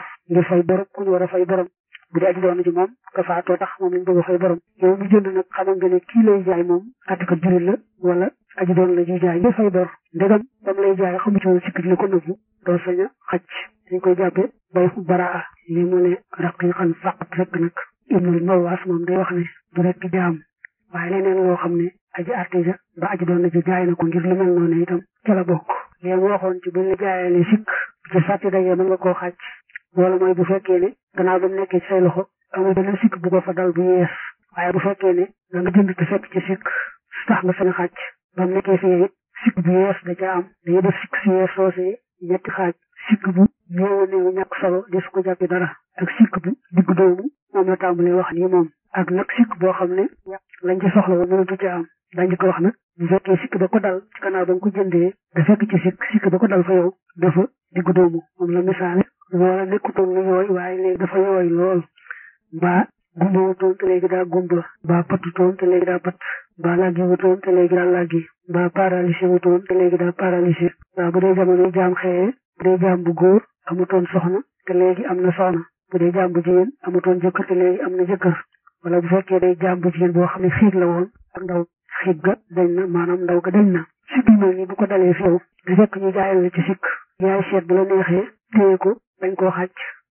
A: bor ku ñu war a fay borom bu dee aji doon ji moom ka faatoo tax moom lañ bëgg a fay borom yow mu jënd nag xamal nga ne kii lay jaay moom atte ko jurit la wala aji doon la ji jaay ngir fay bor ndegam bam lay jaay xamu ci woon sikk di la ko nëbbu doo sañ a xacc dañ koy jàppe bay xu baraa li mu ne raqiqan faqat rek nag ibnul mawaas moom day wax ne du rek jaam waaye leneen loo xam ne aji artisa ba aji doon na ji jaay na ko ngir lu mel noonu itam ca la bokk léegi mu waxoon ci buñ la jaayalee sikk ci sàtti dajee mën nga koo xàcc wala mooy bu fekkee ne gannaaw ba mu nekkee ci say loxo amul beneen sikk bu ko fa dal bu yees waaye bu fekkee ne da nga jënd te fekk ci sikk su tax nga sañ a xàcc ba mu nekkee fi it sikk bu yees da ca am dañuy def sikk si yees soosee ñetti xaaj sikk bu néew néew ñàkk solo di su ko jàppee dara ak sikk bu diggu doomu moom la tàmbalee wax nii moom ak nag sikk boo xam ne lañ ci soxla woon mënatu ca am dañ ko wax nag bu fekkee sikk ba ko dal ci gannaaw ba nga ko jëndee da fekk ci sikk ba ko dal fa yow dafa diggu doomu moom la misaale loola nekkutoon lu yooy waaye léegi dafa yooy lool mbaa gumba wutoon te léegi daa gumba mbaa pattutoon te léegi daa patt mbaa laggi wutoon te léegi daa laggi mbaa paralysé wutoon te léegi daa paralysé waaw bu dee jamono jaam xëyee bu dee jaam bu góor amutoon soxna te léegi am na soxna bu dee jaam bu jigéen amutoon jëkkër te léegi am na jëkkër wala bu fekkee day jaam bu jigéen boo xam ne xiig la woon ak ndaw xiig ga dañ na maanaam ndaw ga dañ na sikk yu mel ni bu ko dalee fi yow di fekk ñu jaayal la ci sikk yaay seet bu la neexee téye ko bañ koo xàcc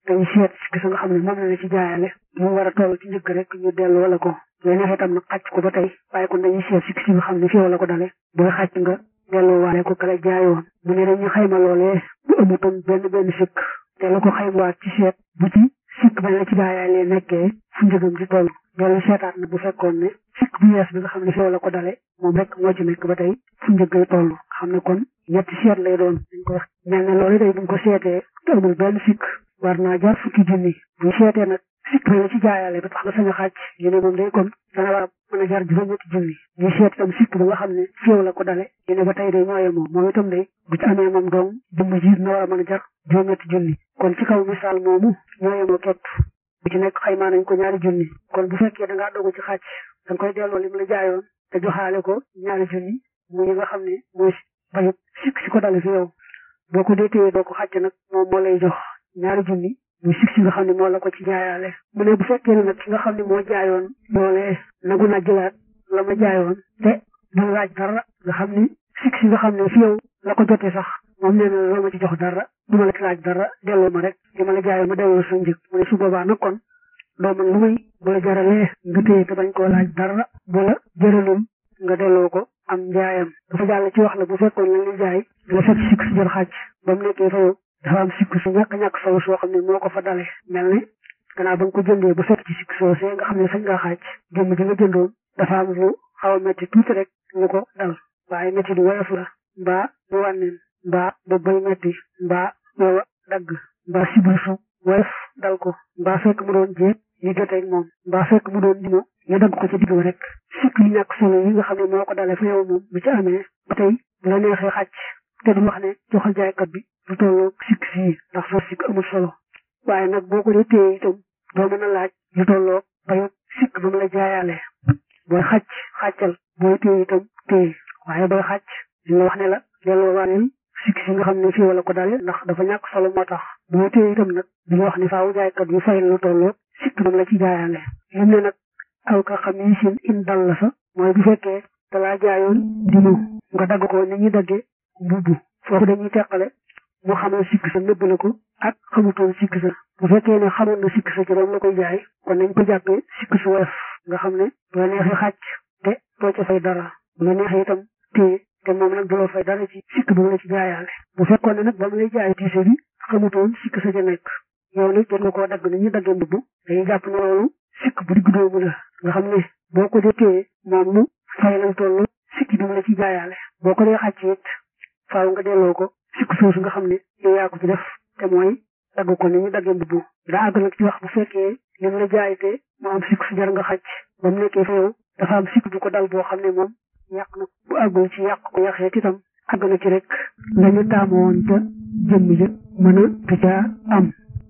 A: dañu seet sikk sa nga xam ne moom la ci jaayale mu war a toll ci njëkk rek ñu delloo la ko looy neexee tam nag xàcc ko ba tey waaye kon dañuy seet sikk si nga xam ne fi yow la ko dale booy xàcc nga delloo waale ko kala jaayoon mu ne dañu xayma loolee bu amutoon benn sikk te la ko xaymawaat ci seet bu ci sikk ba la ci jaayaale nekkee fu njëgam ci toll dellu seetaat na bu fekkoon ne sikk bu yees bi nga xam ne fi yow la ko dale moom rek moo ci nekk ba tey fu njëgay toll xam ne kon ñetti seet lay doon dañ ko wax mel ne loolu day buñ ko seetee te amul benn sikk war naa jar fukki junni bu seetee nag sikk ba la ci jaayaale ba tax nga sañ a xàcc ñu ne moom day kon dana war a mën a jar juróom-ñetti junni ñu seet itam sikk ba nga xam ne fi yow la ko dale ñu ne ba tey day ñooye moom itam day bu ci amee moom dong jëmm ji na war a mën a jar juróom-ñetti junni kon ci kaw misaal moomu ñooye moo képp bu ci nekk xaymaa nañ ko ñaari junni kon bu fekkee da ngaa dogu ci xàcc da nga koy delloo li mu la jaayoon te joxaale ko ñaari junni muy nga xam ne mooy bañu sikk si ko dale fi yow boo ko dee téye doo ko xàcc nag moom moo lay jox ñaari junni muy sikk si nga xam ne moo la ko ci jaayaale mu ne bu fekkee ne nag ki nga xam ne moo jaayoon loolee nagu na jëlaat la ma jaayoon te du laaj dara nga xam ni sikk si nga xam ne fi yow la ko jotee sax moom nee na loo ma ci jox dara du ma la ci laaj dara delloo ma rek li ma la jaayoon ma delloo sa njëg mu ne su boobaa nag kon doo mën lu muy bu la jaralee nga téye te bañ koo laaj dara bu la jëralul nga delloo ko am njaayam dafa jàll ci wax la bu fekkoon la nga jaay nga fekk sikk si jar xàcc ba mu nekkee fa yow dafa am sikk su ñàkk solo soo xam ne moo ko fa dale mel ne gannaaw ba nga ko jëndee ba fekk ci sikk soosee nga xam ne sañ nga xàcc jëmm ji nga jëndoon dafa am lu xaw a metti tuuti rek ñu ko dal waaye metti du woyof la mbaa mu wànneen mbaa ba bay metti mbaa booba dagg mbaa sibul su woyof dal ko mbaa fekk mu doon jéeg ñu joteeg moom mbaa fekk mu doon dimo ñu dagg ko ci digg rek sikk yu ñàkk solo yi nga xam ne moo ko dale fa yow moom bu ci amee ba tey bu la neexee xàcc te du wax ne joxal jaaykat bi lu tolloo sikk sii ndax soo sikk amul solo waaye nag boo ko dee téye itam doo mën a laaj lu tolloo bayu sikk ba mu la jaayaale booy xàcc xàccal booy téye itam téye waaye booy xàcc dina wax ne la delloo waaneel sikk si nga xam ne fii wala ko dale ndax dafa ñàkk solo moo tax boo téye itam nag dina wax ne faawu jaaykat bi fay lu tolloo sikk ba mu la ci jaayaale lim ne nag aw ka xam yi sin in dal la fa mooy bu fekkee da laa jaayoon dimu nga dagg ko ni ñuy daggee mbubb foofu dañuy teqale mu xamoon sikk sa nëbb la ko ak xamutoon sikk sa bu fekkee ne xamoon na sikk sa ci doom la koy jaay kon nañ ko jàppee sikk su woyof nga xam ne bu la neexee xàcc te doo ca fay dara bu la neexee itam téye te moom nag du la fay dara ci sikk ba mu la ci jaayaale bu fekkoon ne nag ba mu lay jaay tiise bi xamutoon sikk sa ca nekk yow nag jot nga koo dagg ni ñu daggee mbubb dañuy jàpp ne loolu sikk bu digg doomu la nga xam ne boo ko dee téye moom mu fay lañ toll sikk bi mu la ci jaayaale boo ko dee xàcc it faaw nga delloo ko sikk soosu nga xam ne yow yaa ko ci def te mooy dagg ko ni ñu daggee mbubb daa àgg nag ci wax bu fekkee li mu la jaay te mu am sikk su jar nga xàcc ba mu nekkee fa yow dafa am sikk bu ko dal boo xam ne moom yàq na bu àggul ci yàq ko yàqee itam àgg na ci rek lañu taamu woon ca jëmm ja mën a du caa am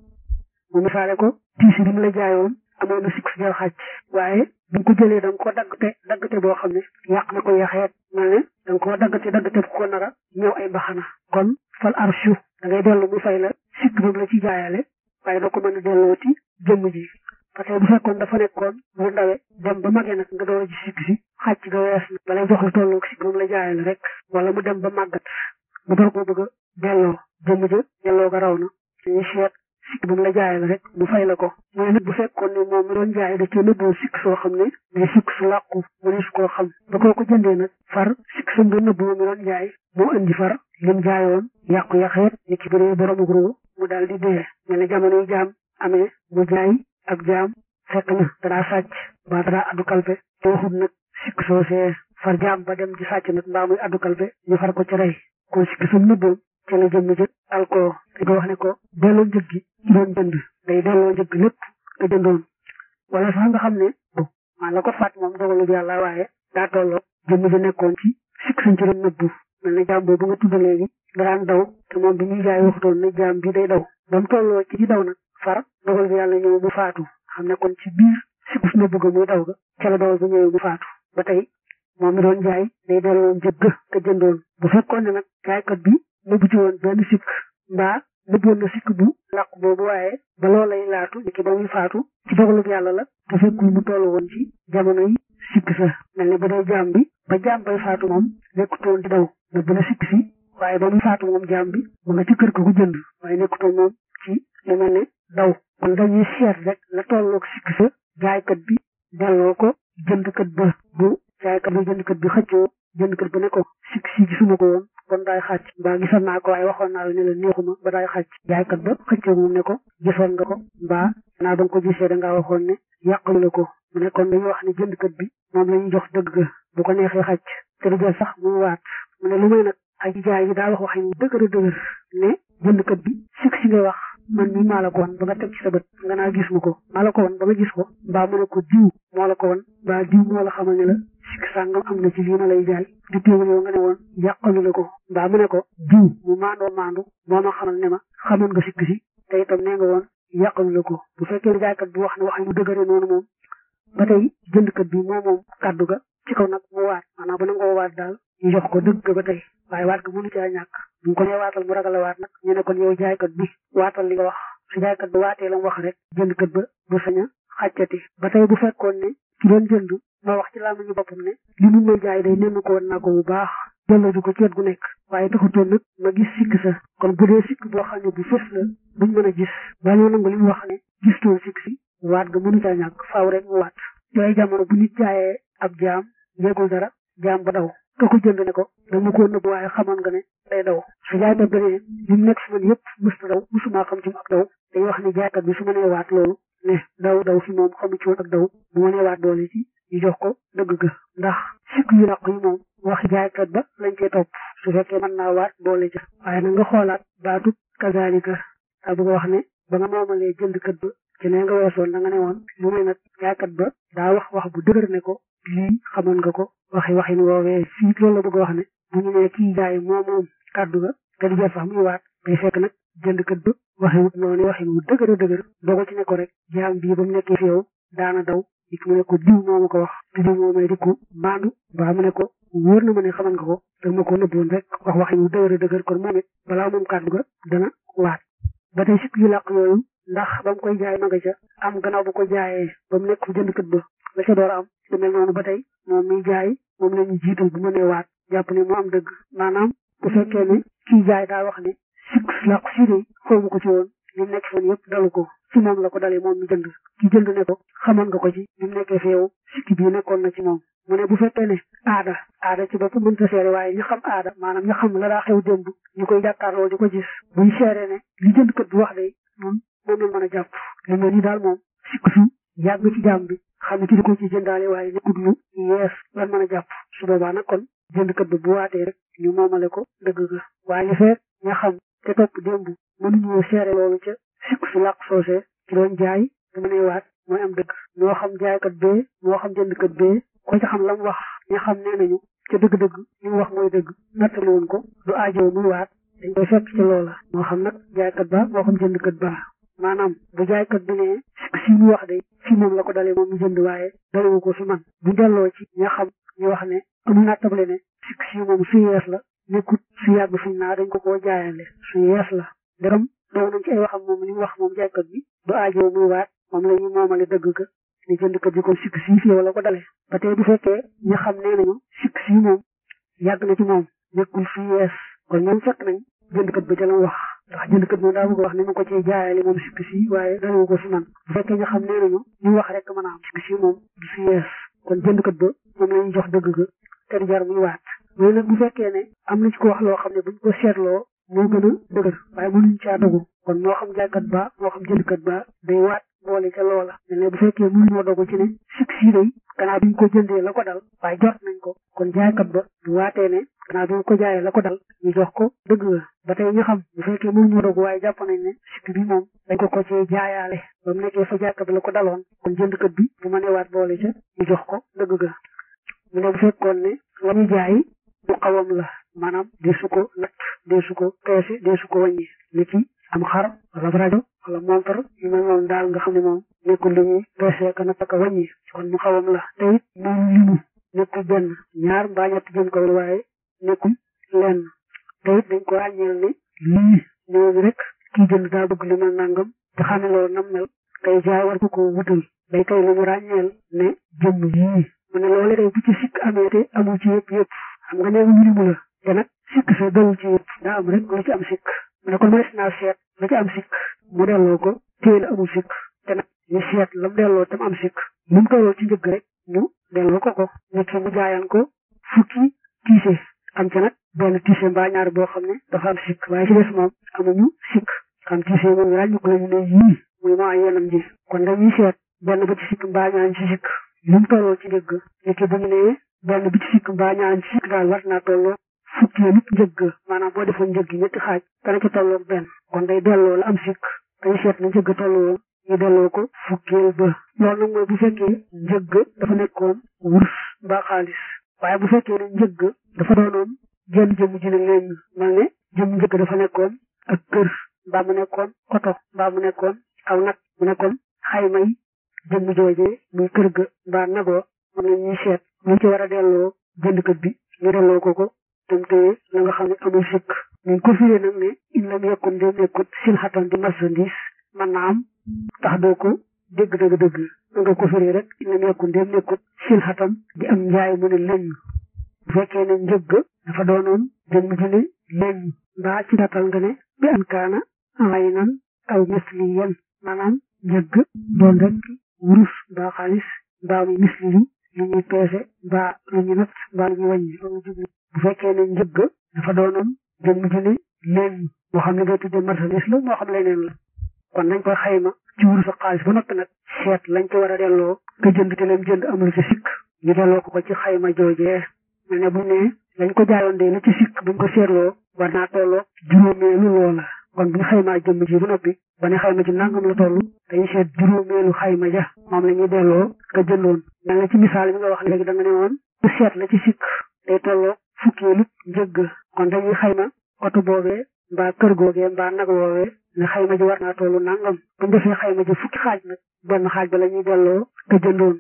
A: mu misaale ko tiisi bi mu la jaayoon amoon na sikk su jar xàcc waaye bu ko jëlee da nga ko daggte boo xam ne yàq na ko yaxeet mel ne da nga ko daggte bu ko nara ñëw ay mbaxana kon fal arshu da ngay dellu mu fay la sikk boobu la ci jaayale waaye doo ko mën a delloo ci jëmm ji parce que bu fekkoon dafa nekkoon mu ndawe dem ba magee nag nga door a ji sikk si xàcc ga wees na balay jox lu tolloo sikk boobu la jaayale rek wala mu dem ba màggat nga door koo bëgg a delloo jëmm ja delloo ga raw na ñu seet sikk bu mu la jaayal rek mu fay la ko mooy nag bu fekkoon ne moom mi doon jaay da cee nëbboo sikk soo xam ne day sikk su làqu mu ne su koo xam ba koo ko jëndee nag far sikk sam doon nëbboo mi doon jaay moo indi far lim jaayoon yàqu yàqeet ni ki bëree boroomu gro mu daal di dee mel ne jamono yi jaam amee mu jaay ak jaam fekk na danaa sàcc ba danaa addu kalpe te waxut nag sikk soosee far jaam ba dem di sàcc nag mbaa muy addu kalpe ñu far ko ci rey kon sikk sam nëbboon ci la jëmm jëg alko di ko wax ne ko delloo njëg gi ci doon jënd day delloo njëg lépp nga jëndoon wala sax nga xam ne maa la ko faat moom dogalu yàlla waaye daa tolloo jëmm ji nekkoon ci sikk sañ ci doon nëbbu mel ne jaam boobu nga tudd léegi daan daw te moom bi ñuy jaay waxutoon ne jaam bi day daw ba mu tolloo ci di daw nag far dogal bi yàlla ñëw mu faatu xam ne kon ci biir sikk su nëbbu ga muy daw ga ca la dogal bi ñëw mu faatu ba tey moom mi doon jaay day delloo njëg ka jëndoon bu fekkoon ne nag jaaykat bi nëbbu ci woon benn sikk mbaa nëbboon na sikk bu làqu boobu waaye ba loolay laatu ni ki ba muy faatu ci dogalub yàlla la te fekkul mu toll woon ci jamono yi sikk sa mel ne ba dee jaam bi ba jaam bay faatu moom nekkutoon di daw nëbb na sikk si waaye ba muy faatu moom jaam bi mu nga ci kër ga ko jënd waaye nekkutoon moom ci lu mel ne daw kon dañuy seet rek la tolloog sikk sa jaaykat bi delloo ko jëndkat ba bu jaaykat ba jëndkat bi xëccoo jëndkat ba ne ko sikk si gisuma ko woon kon daay xàcc mbaa gisoon naa ko waaye waxoon naa la ne la neexuma ba daay xàcc jaaykat ba xëccoo moom ne ko gisoon nga ko mbaa naa ba nga ko gisee da ngaa waxoon ne yàqalu la ko mu ne kon dañuy wax ne jëndkat bi moom la ñuy jox dëgg ga bu ko neexee xàcc te du jël sax muy waat mu ne lu may nag ak jaay yi daa wax ñu dëgër dëgër ne jëndkat bi sikk si ngay wax man mii maa la ko wan ba nga teg ci sa bët nga naa gis mu ko maa la ko wan ba nga gis ko mbaa mu ne ko diw moo la ko wan mbaa diw moo la xamal ne la sikk sàngam am na ci lii ma lay jaay di teewul yow nga ne woon yàqalu la ko mbaa mu ne ko diw mu maandoo maandu moo ma xamal ne ma xamoon nga sikk si te itam nee nga woon yàqalu la ko bu fekkee jaaykat bi wax ne wax ñu dëgëre noonu moom ba tey jëndkat bi moom kàddu ga ci kaw nag mu waat maanaam bu nangoo waat daal ñu jox ko dëgg ba tey waaye waat ga mënu caa ñàkk bu ko nee waatal mu ragal a waat nag ñu ne kon yow jaaykat bi waatal li nga wax su jaaykat ba waatee la mu wax rek jëndkat ba du sañ a xàccati ba tey bu fekkoon ne ki doon jënd ma wax ci làmmiñu boppam ne li mu may jaay day nenn ko woon naa ko bu baax jëllaju ko ceet gu nekk waaye taxutoon nag ma gis sikk sa kon bu dee sikk boo xam ne bu fës la buñ mën a gis ba ñu nangu li mu wax ne gis toon sikk si waat ga mënu caa ñàkk faaw rek mu waat yooyu jamono bu nit jaayee ab jaam yéegul dara jaam ba daw ka ko jënd ne ko dama ko nëbb waaye xamoon nga ne day daw su jaaykat bi ne li mu nekk si man yëpp mësta daw mësumaa xam ci mu ak daw day wax ne jaaykat bi su ma nee waat loolu ne daw fi moom xamu ci woon ak daw bu ma nee waat doole ci ñu jox ko dëgg ga ndax sikk yu làq yi moom waxi jaaykat ba lañ koy topp su fekkee mën naa waat boole ca waaye na nga xoolaat baatu kazaalika daa bëgg a wax ne ba nga moomalee jëndkat ba ci ne nga weesoon da nga ne woon lu may nag jaaykat ba daa wax bu dëgër ne ko lii xamoon nga ko waxin woowee fii loolu la bëgg a wax ne bu ñu nee kii jaay moom kàddu ga te di jël sax muy waat day fekk nag jëndkat ba waxiwut noonu waxin wu dëgër dogal ci ne ko rek jaam bii ba mu nekkee fi yow daana daw it mu ne ko diw moo ma ko wax te diw moo may di ko maandu mbaa mu ne ko wóor na ma ne xaman nga ko te ma ko nëbboon rek waxin wu dëgër kon moom it balaa moom kàddu ga dana waat ba tey sikk yu làq yooyu ndax ba mu koy jaay ma nga ca am gannaaw bu ko jaayee ba mu nekk fu jëndkat ba la ca door am lu mel noonu ba tey moom miy jaay moom la ñu jiital bu mënee waat jàpp ne moo am dëgg maanaam bu fekkee ne kii jaay daa wax ne sikk làqu si de xawma ko ci woon li mu nekk foon yëpp dalu ko ci moom la ko dalee moom mi jënd ki jënd ne ko xamoon nga ko ci li mu nekkee fi yow sikki bii nekkoon na ci moom mu ne bu fekkee ne aada ci bopp mënta seere waaye ñu xam aada maanaam ñu xam la daa xew démb ñu koy jàkkaarloo di ko gis buñ seere ne li jëndkat bi wax de moom la mën a jàpp li mel ni daal moom sikk su yàgg ci jaam bi xam ne ci di ko ci jëndaale waaye nekkut lu yees lan mën a jàpp su boobaa nag kon jëndkat bi bu waatee rek ñu moomale ko dëgg ga waaye li feet ña xam te topp démb mënuñoo seere loolu ca sikk su làq soosee ci doon jaay bu mënee waat mooy am dëgg moo xam jaaykat bee moo xam jëndkat bee ko ci xam la mu wax ña xam nee nañu ca dëgg-dëgg li mu wax mooy dëgg nattali woon ko du aajo muy waat dañ koy fekk ci loola moo xam nag jaaykat ba moo xam jëndkat ba maanaam bu jaaykat bi ne sikk si mu wax de fi moom la ko dalee moom ñu jënd waaye dalewu ko fi man bu delloo ci ña xam ñu wax ne amul nattable ne sikk si moom su yees la nekkut su yàgg fiñ naa dañ ko koo jaayale su yees la dëram doon nañ ci ay waxam moom li mu wax moom jaaykat bi du aajo muy waat moom la ñu moomale dëgg ka ni jëndkat bi kon sikk si fi yow la ko dale ba tey bu fekkee ña xam nee nañu sikk si moom yàgg na ci moom nekkul su yees kon ñoom fekk nañ jëndkat ba ca la wax ndax jëndkat moom daa bëgg wax ne ma ko ciy jaayale moom sikk si waaye dalewu ko fi man bu fekkee ña xam nee nañu ñu wax rek mën a am sikk si moom du su yees kon jëndkat ba moom la ñu jox dëgg ga te du jar muy waat mais nag bu fekkee ne am na ci ko wax loo xam ne buñ ko seetloo moo gën a dëgër waaye mënuñ caa dogu kon moo xam jaaykat ba moo xam jëndkat ba day waat boole ca loola ne bu fekkee mënuñoo dogu ci ne sikk si day gannaaw bi ñu ko jëndee la ko dal waaye jot nañ ko kon jaaykat ba bu waatee ne gannaaw bi ñu ko jaayee la ko dal ñu jox ko dëgg la ba tey ñu xam bu fekkee mënuñoo dogu waaye jàpp nañ ne sikk bi moom dañ ko cee jaayaale ba mu nekkee fa jaaykat bi la ko daloon kon jëndkat bi bu mënee waat boole ca ñu jox ko dëgg ga mu ne bu fekkoon ne la ñu jaay bu xawam la maanaam deesu ko natt deesu ko peese deesu ko wàññi ni ci am xar wala rajo wala montar yu mel noonu daal nga xam ne moom nekkul lu ñuy peese ka natt ka wàññi kon mu xawam la te it moom limu nekkul benn ñaar mbaa ñett jëm kaw la waaye nekkul lenn te it dañ ko ràññeel ne lii ñooñu rek kii jënd daa bëgg lu mel nangam te xam ne loolu nam mel kay jaay war ko wutal day kay lu ñu ràññeel ne jëmm yii mu ne loolu day bu ci sikk amee te amul ci yëpp xam nga nee ñu limu la te nag sikk sa dawul ci yëpp daa am rek loo ci am sikk mu ne kon mënees naa seet la ci am sikk mu delloo ko téye la amul sikk te nag ñu seet la mu delloo tam am sikk lu mu tolloo ci njëgg rek ñu delloo ko nit ki mu jaayan ko fukki tiise am ca nag benn tiise mbaa ñaar boo xam ne dafa am sikk waaye ci des moom amuñu sikk xam tiise moom ñu ràññu ko lañu ne yii muy maa yenam ji kon dañuy seet benn ba ci sikk mbaa ñaar ci sikk lu mu tolloo ci njëgg nit ki bu ñu nee benn bi ci sikk mbaa ñaar ci sikk daal war naa tolloo fukki nit njëgg maanaam boo defoon njëgg yi ñetti xaaj dana ci tolloo benn kon day delloo la am sikk dañu seet na njëgg tolloo ñu delloo ko fukkeel ba loolu nag mooy bu fekkee njëgg dafa nekkoon wurus mbaa xaalis waaye bu fekkee ne njëgg dafa doonoon jenn jëmm ji ne leen mel ne jëmm njëgg dafa nekkoon ak kër mbaa mu nekkoon oto mbaa mu nekkoon aw nag mu nekkoon xayma yi jëmm joojee muy kër ga mbaa nagoo mën na ñuy seet ñu ci war a delloo jëndkat bi ñu delloo ko tam téye la nga xam ne amul sikk ñu ko firee nag ne in lam yekkun de nekkut sil xatan di marchandise mën na am tax doo ko dégg nga ko firee rek in lam yekkun de nekkut sil xatan di am njaay mu ne lëñ bu fekkee ne njëgg dafa doonoon jëmm ji ne lëñ mbaa ci gàttal nga ne bi an kaana ay nan aw misliyan maanaam njëgg doon rek wurus mbaa xaalis mbaa mu misli li ñuy peese mbaa lu ñu natt mbaa lu ñu wàññi loolu jublu bu fekkee ne njëgg dafa doonoon jëmm ji ne léegi moo xam ne day tudde marchandise la moo xam leneen la kon dañ koy xayma ci wurus ak xaalis ba noppi nag seet lañ ko war a delloo ka jënd te leen jënd amul ci sikk ñu delloo ko ci xayma joojee mel ne bu ne lañ ko jaayoon de la ci sikk buñ ko seetloo war naa tolloo juróomeelu loola kon buñ xaymaa jëmm ji ba noppi ba ne xayma ji nangam la toll dañuy seet juróomeelu xayma ja moom la ñuy delloo ka jëndoon mel na ci misaal bi nga wax léegi da nga ne woon bu seet la ci sikk day tolloo fukkeelu njëgg kon dañuy xayma oto boobee mbaa kër googee mbaa nag woowee ne xayma ji war naa tollu nangam buñ defee xayma ji fukki xaaj nag benn xaaj ba la ñuy delloo ka jëndoon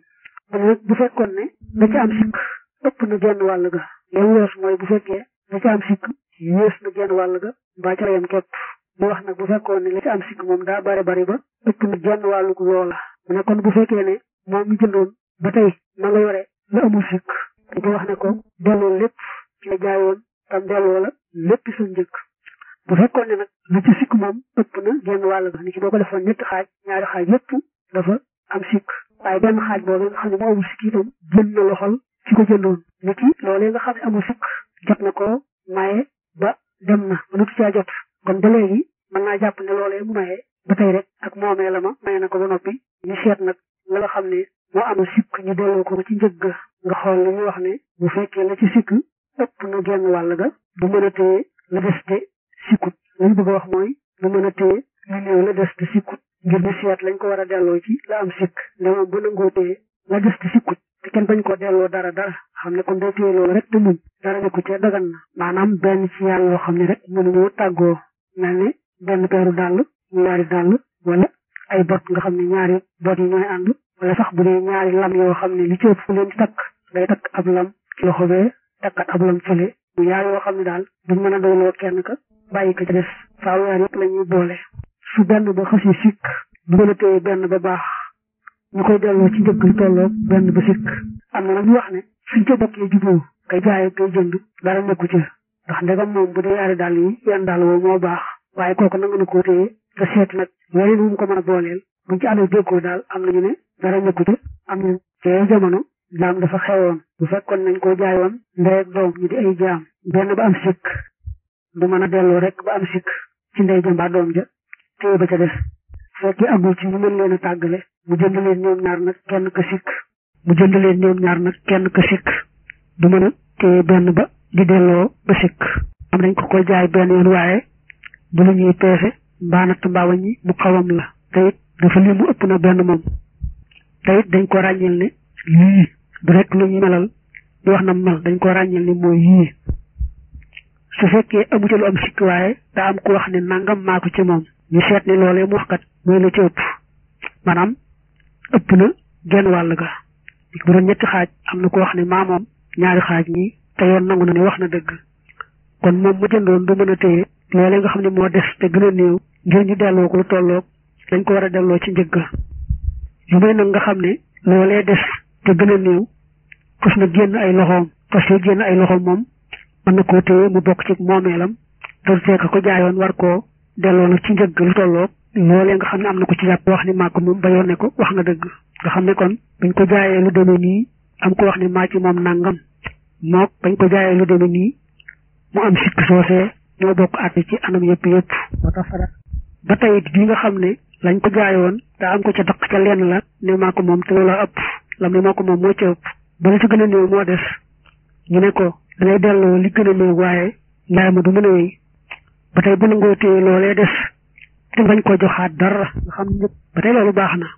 A: bu fekkoon ne da ci am sikk ëpp na genn wàll ga leen wees mooy bu fekkee da ci am sikk yées na genn wàll ga mbaa ca la yem képp bu wax nag bu fekkoon ne la ci am sikk moom daa bari ba ëpp na genn wàllu gu loola mu ne kon bu fekkee ne moom mi jëndoon ba tey ma nga yore la amul sikk dañ ko wax ne ko delloo lépp ci la jaayoon tam delloo la lépp sa njëkk bu fekkoon ne nag la ci sikk moom ëpp na genn wàll ga ni ki boo ko defoon ñetti xaaj ñaari xaaj yépp dafa am sikk waaye benn xaaj boobu nga xam ne moo amul sikk itam jënd na loxol ci ko jëndoon ni ki loolee nga xam ne amul sikk jot na ko maye ba dem na mënatu caa jot kon ba léegi mën naa jàpp ne loolee mu maye ba tey rek ak moomee la ma maye na ko ba noppi ñu seet nag la nga xam ne moo amul sikk ñu delloo ko ci njëgg nga xool li ñuy wax ne bu fekkee la ci sikk ëpp na genn wàll ga du mën a téye la des te sikkut lañ bëgg a wax mooy du mën a téye lu néew la des te sikkut ngir di seet lañ ko war a delloo ci la am sikk nde moom bu nangoo téye la des te sikkut te kenn bañ ko delloo dara xam ne kon day téye loolu rek te muñ dara nekku ci dagan na maanaam benn ci yàlla yoo xam ne rek mënuñoo tàggoo mel ne benn peeru dàll ñaari dàll wala ay bot nga xam ne ñaari bot yi ñooy ànd wala sax bu dee ñaari lam yoo xam ne li ci ëpp fu leen di takk day takk ab lam ci loxo bee takkat ab lam fële mu yaar yoo xam ne daal duñ mën a doyloo kenn ka bàyyi ko ca des faaw yaar yëpp la ñuy boole su benn ba xasi sikk du mën a téye benn ba baax ñu koy delloo ci njëgg lu tolloo benn ba sikk am na nag ñu wax ne suñ ca bokkee juboo kay jaay kay jënd dara nekku ci ndax ndegam moom bu dee yaari dàll yi yenn dàll woowu moo baax waaye kooku nangu na koo téye te seeti nag weneen wu mu ko mën a booleel buñ ci àndee déggoo daal am nañu ne dara nekku ci am na te jamono jaam dafa xewoon bu fekkoon nañ koo jaayoon ndey ak doom ñu di ay jaam benn ba am sikk du mën a delloo rek ba am sikk ci ndey ja mbaa doom ja téye ba ca des fekkee agul ci ñu mën leen a tàggale mu jënd leen ñoom ñaar nag kenn ka sikk du mën a téye benn ba di delloo ba sikk am nañ ko jaay benn yoon waaye du la ñuy peese mbaa natt mbaa waññi mu xawam la te it dafa lii mu ëpp na benn moom te it dañ ko ràññeel ne lii du rek lu ñu melal di wax na mel dañ ko ràññeel ne mooy yii su fekkee amu ci lu am sikk waaye daa am ku wax ne nangam maa ko ci moom ñu seet ne loolee mu wax kat mooy la ci ëpp maanaam ëpp na genn wàll ga bu doon ñetti xaaj am na ko wax ne maa moom ñaari xaaj ñi te yoon nangu na ne wax na dëgg kon moom mu jëndoon du mën a téye loolee nga xam ne moo des te gën a néew ngir ñu delloo ko lu tolloog dañ ko war a delloo ci njëgg lu may nag nga xam ne loolee des te gën a néew fas na génn ay loxoom moom mën na koo téye mu bokk ci moomeelam te teeka ko jaayoon war koo delloo nag ci njëgg lu tolloog loolee nga xam ne am na ko ci jàpp wax ni maa ko moom ba yoon ne ko wax nga dëgg nga xam ne kon bañ ko jaayee lu demee nii am ko wax ne maa ci moom nangam mook bañ ko jaayee lu demee nii mu am sikk soosee ñoo bokk àtte ci anam yëpp moo tax fara ba tey it bii nga xam ne lañ ko jaayoon te am ko ca daq ca lenn la ne maa ko moom te loola ëpp lam ne moo ko moom moo ca ëpp ba la ci gën a néew moo des ñu ne ko dangay delloo li gën a néew waaye njaay ma du mën a wéy ba tey bu nangoo téye loolee des te bañ ko joxaat dara nga xam ne ba tey loolu baax na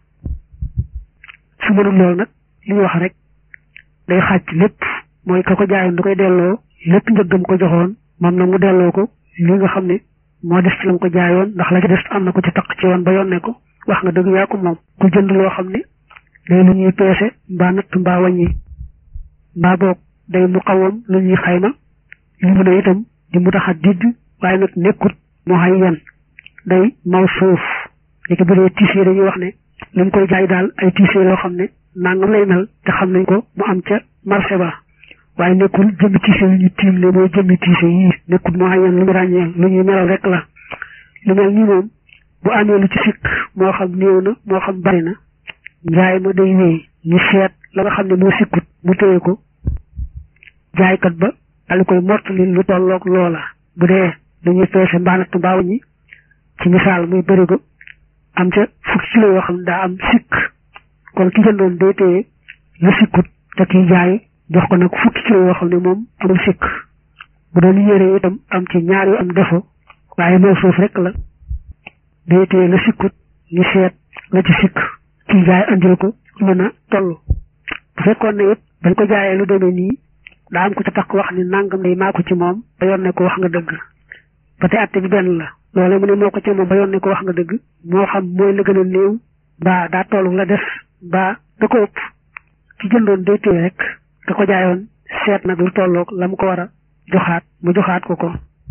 A: su mënul loolu nag li ñu wax rek day xàcc lépp mooy ka ko jaayoon da koy delloo lépp njëggam ko joxoon moom nag mu delloo ko li nga xam ne moo des ci lam ko jaayoon ndax la ci des am na ko ci taq ci woon ba yónnee ko wax nga dëgg yaa ko moom ku jënd loo xam ne day lu ñuy peese mbaa natt mbaa wàññi mbaa boog day mu xawam lu ñuy xayma li mu ne itam di mu tax a didd waaye nag nekkut moo xay yan day maw suuf léegi bu dee tissu dañuy wax ne li mu koy jaay daal ay tissu yoo xam ne nangam lay mel te xam nañ ko mu am ca marché ba waaye nekkul jëmmi tissu yi ñu tiim le mooy jëmmi tissu yi nekkul moo xay yan lu mu ràññeel lu ñuy melal rek la lu mel nii moom bu amee lu ci sikk moo xam néew na moo xam bari na njaay ma day wéy ñu seet la nga xam ne moo sikkut mu téye ko jaaykat ba daal di koy mottali lu tolloog loola bu dee dañuy peese mbaanat mbaaw ñi ci misaal muy bërigo am ca fukki kilo yoo xam ne daa am sikk kon ki jëndoon day téye lu sikkut te kiy jaay jox ko nag fukki kilo yoo xam ne moom amul sikk bu doon yére itam am ci ñaar yu am defo waaye moo suuf rek la day téye la sikkut ñu seet la ci sikk kiy jaay andil ko mën a toll bu fekkoon ne it bañ ko jaayee lu demee nii daa am ko ca tax wax ni nangam day maa ko ci moom ba yoon ne ko wax nga dëgg ba tey atte bi benn la loole mu ne moo ko ci moom ba yoon ne ko wax nga dëgg moo xam mooy la gën a néew mbaa daa tollu la def mbaa da ko ëpp ci jëndoon day téye rek da ko jaayoon seet nag lu tolloog la mu ko war a joxaat mu joxaat ko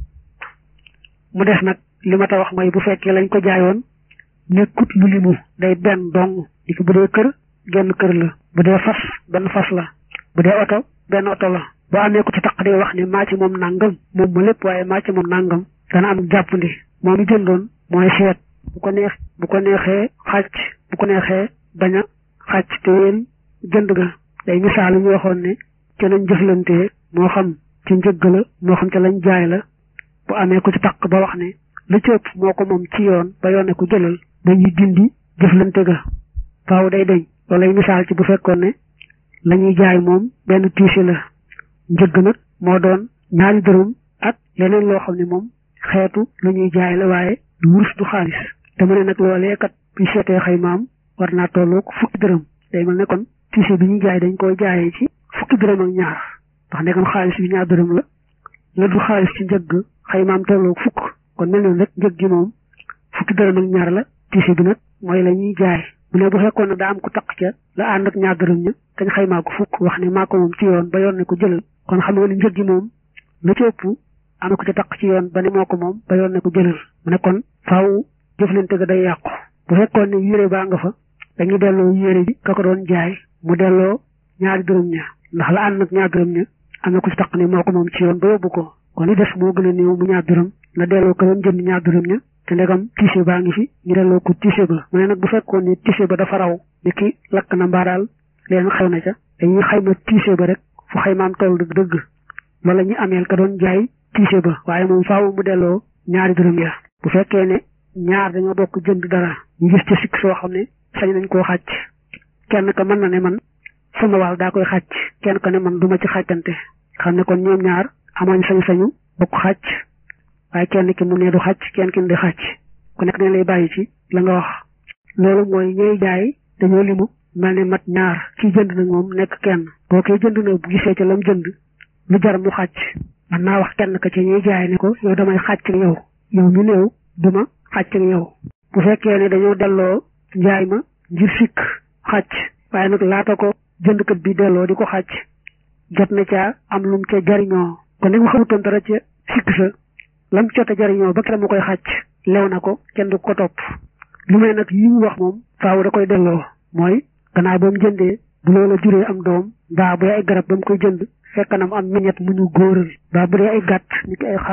A: mu des nag li ma ta wax mooy bu fekkee lañ ko jaayoon nekkut lu limu day benn dong di ko bu dee kër genn kër la bu dee fas benn fas la bu dee oto benn oto la boo amee ko ci taq day wax ne maa ci moom nangam moom ma lépp waaye maa ci moom nangam dana am jàppandi moom i jëndoon mooy seet bu ko neexee xàcc bu ko neexee bañ a xàcc te yéen jënd ga day misaal ñu waxoon ne ca nañ jëflantee moo xam ci njëgg la moo xam ca lañ jaay la bu amee ko ci taq ba wax ne lu ci ëpp moo ko moom ci yoon ba yoon ne ko jëlal dañuy dindi jëflante ga faaw day dañ loolu lay misaal ci bu fekkoon ne lañuy jaay moom benn tiisi la njëgg nag moo doon ñaari dërëm ak leneen loo xam ne moom xeetu lu ñuy jaay la waaye du wurus du xaalis te mu ne nag loolee kat bi seetee xaymaam war naa tolloog fukki dërëm day mel ne kon tiisi bi ñuy jaay dañ koy jaayee ci fukki dërëm ak ñaar ndax ne kon xaalis bi ñaar dërëm la du xaalis ci njëgg xaymaam tolloog fukk kon mel noonu rek njëg gi moom fukki dërëm ak ñaar la tiisi bi nag mooy la ñuy jaay mu ne bu fekkoon ne daa am ku taq ca la ànd ak ñaar dërëm ña kañ xaymaa ko fukk wax ne maa ko moom ci yoon ba yoon ne ko jëlal kon xam nga ni njëg gi moom lu ci ëpp am na ko ca taq ci yoon ba ne moo ko moom ba yoon ne ko jëlal mu ne kon faaw jëflante ga day yàqu bu fekkoon ne yére baa nga fa dañuy delloo yére bi ka ko doon jaay mu delloo ñaari dërëm ña ndax la ànd ak ñaar dërëm ña am na ko ci taq ne moo ko moom ci yoon ba yóbbu ko kon li des moo gën a néew mu ñaar dërëm na delloo ko doon jënd ñaar dërëm ña te ndegam tiise baa ngi fi ñu delloo ko tiise ba mu ne nag bu fekkoon ne tiise ba dafa raw ni ki lakk na mbaa daal leen xew na ca dañuy xayma tiise ba rek fu xaymaam toll dëgg wala ñu ameel ka doon jaay tiise ba waaye moom faaw mu delloo ñaari dërëm ya bu fekkee ne ñaar dañoo bokk jënd dara ñu gis ca sikk soo xam ne sañ nañ koo xàcc kenn ka mën na ne man sama wàll daa koy xàcc kenn ka ne man duma ci xàccante xam ne kon ñoom ñaar amoon sañ-sañu bokk xàcc waaye kenn ki mu ne du xàcc kenn ki di xàcc ku nekk dañ lay bàyyi ci la nga wax loolu mooy ñooy jaay dañoo limu mel ne mat ñaar ci jënd nag moom nekk kenn boo koy jënd nag bu gisee ca lam jënd lu jar mu xàcc man naa wax kenn ka ci ñuy jaay ne ko yow damay xàcc ak yow ñu néew duma xàcc ak yow bu fekkee ne dañoo delloo njaay ma ngir sikk xàcc waaye nag laata ko jëndkat bi delloo di ko xàcc jot na caa am lum ca jariñoo kon nag mu xamutoon dara ca sikk sa lam jot a jariñoo ba kera mu koy xàcc lew na ko kenn du ko topp lu may nag yi mu wax moom faaw da koy delloo mooy gannaaw ba mu jëndee bu loola juree am doom mbaa bu dee ay garab ba mu koy jënd fekk na mu am meññet mu ñu góoral mbaa bu dee ay gàtt ni ki ay xar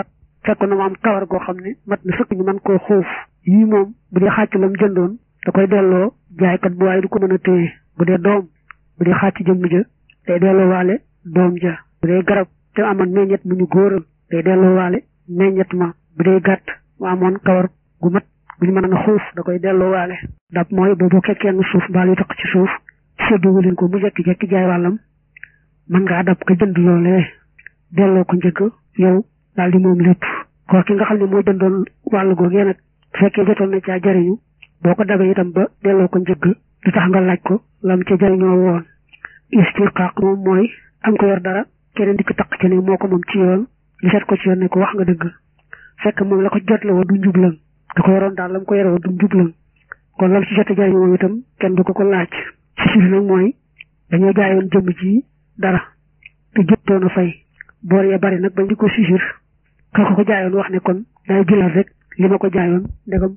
A: fekk na mu am kawar goo xam ne mat na sëkk ñu mën koo xuuf yii moom bu dee xàcc lam jëndoon da koy delloo jaaykat bu waaye du ko mën a téye bu dee doom bu dee xàcc jëmm ja day delloo waale doom ja bu dee garab te amoon meññet mu ñu góoral day delloo waale meññet ma bu dee gàtt mu amoon kawar gu mat bu ñu mën a xuuf da koy delloo waale dab mooy boobu fekkee na suuf mbaa lu tax ci suuf séddoo leen ko mu jekki-jekki jaay wàllam mën ngaa dab ko jënd loolee delloo ko njëkk yow daal di moom lépp koo ki nga xam ne moo jëndoon wàllu googee nag fekkee jotoon na caa jariñu boo ko dabee itam ba delloo ko njëgg du tax nga laaj ko lam ca jariñoo woon istiqaaq moom mooy am ko yor dara keneen di ko taq ci ne moo ko moom ci yoon li seet ko ci yoon ne ko wax nga dëgg fekk moom la ko jot la woon du njublan da ko yoroon daal la mu ko yore woon du njublan kon lam ci jote jariñu moom itam kenn du ko laaj si nag mooy dañoo jaayoon jëmm ji dara te jottoon a fay boor ya bari nag bañ di ko sisir ko jaayoon wax ne kon day jëlaat rek li ma ko jaayoon ndegam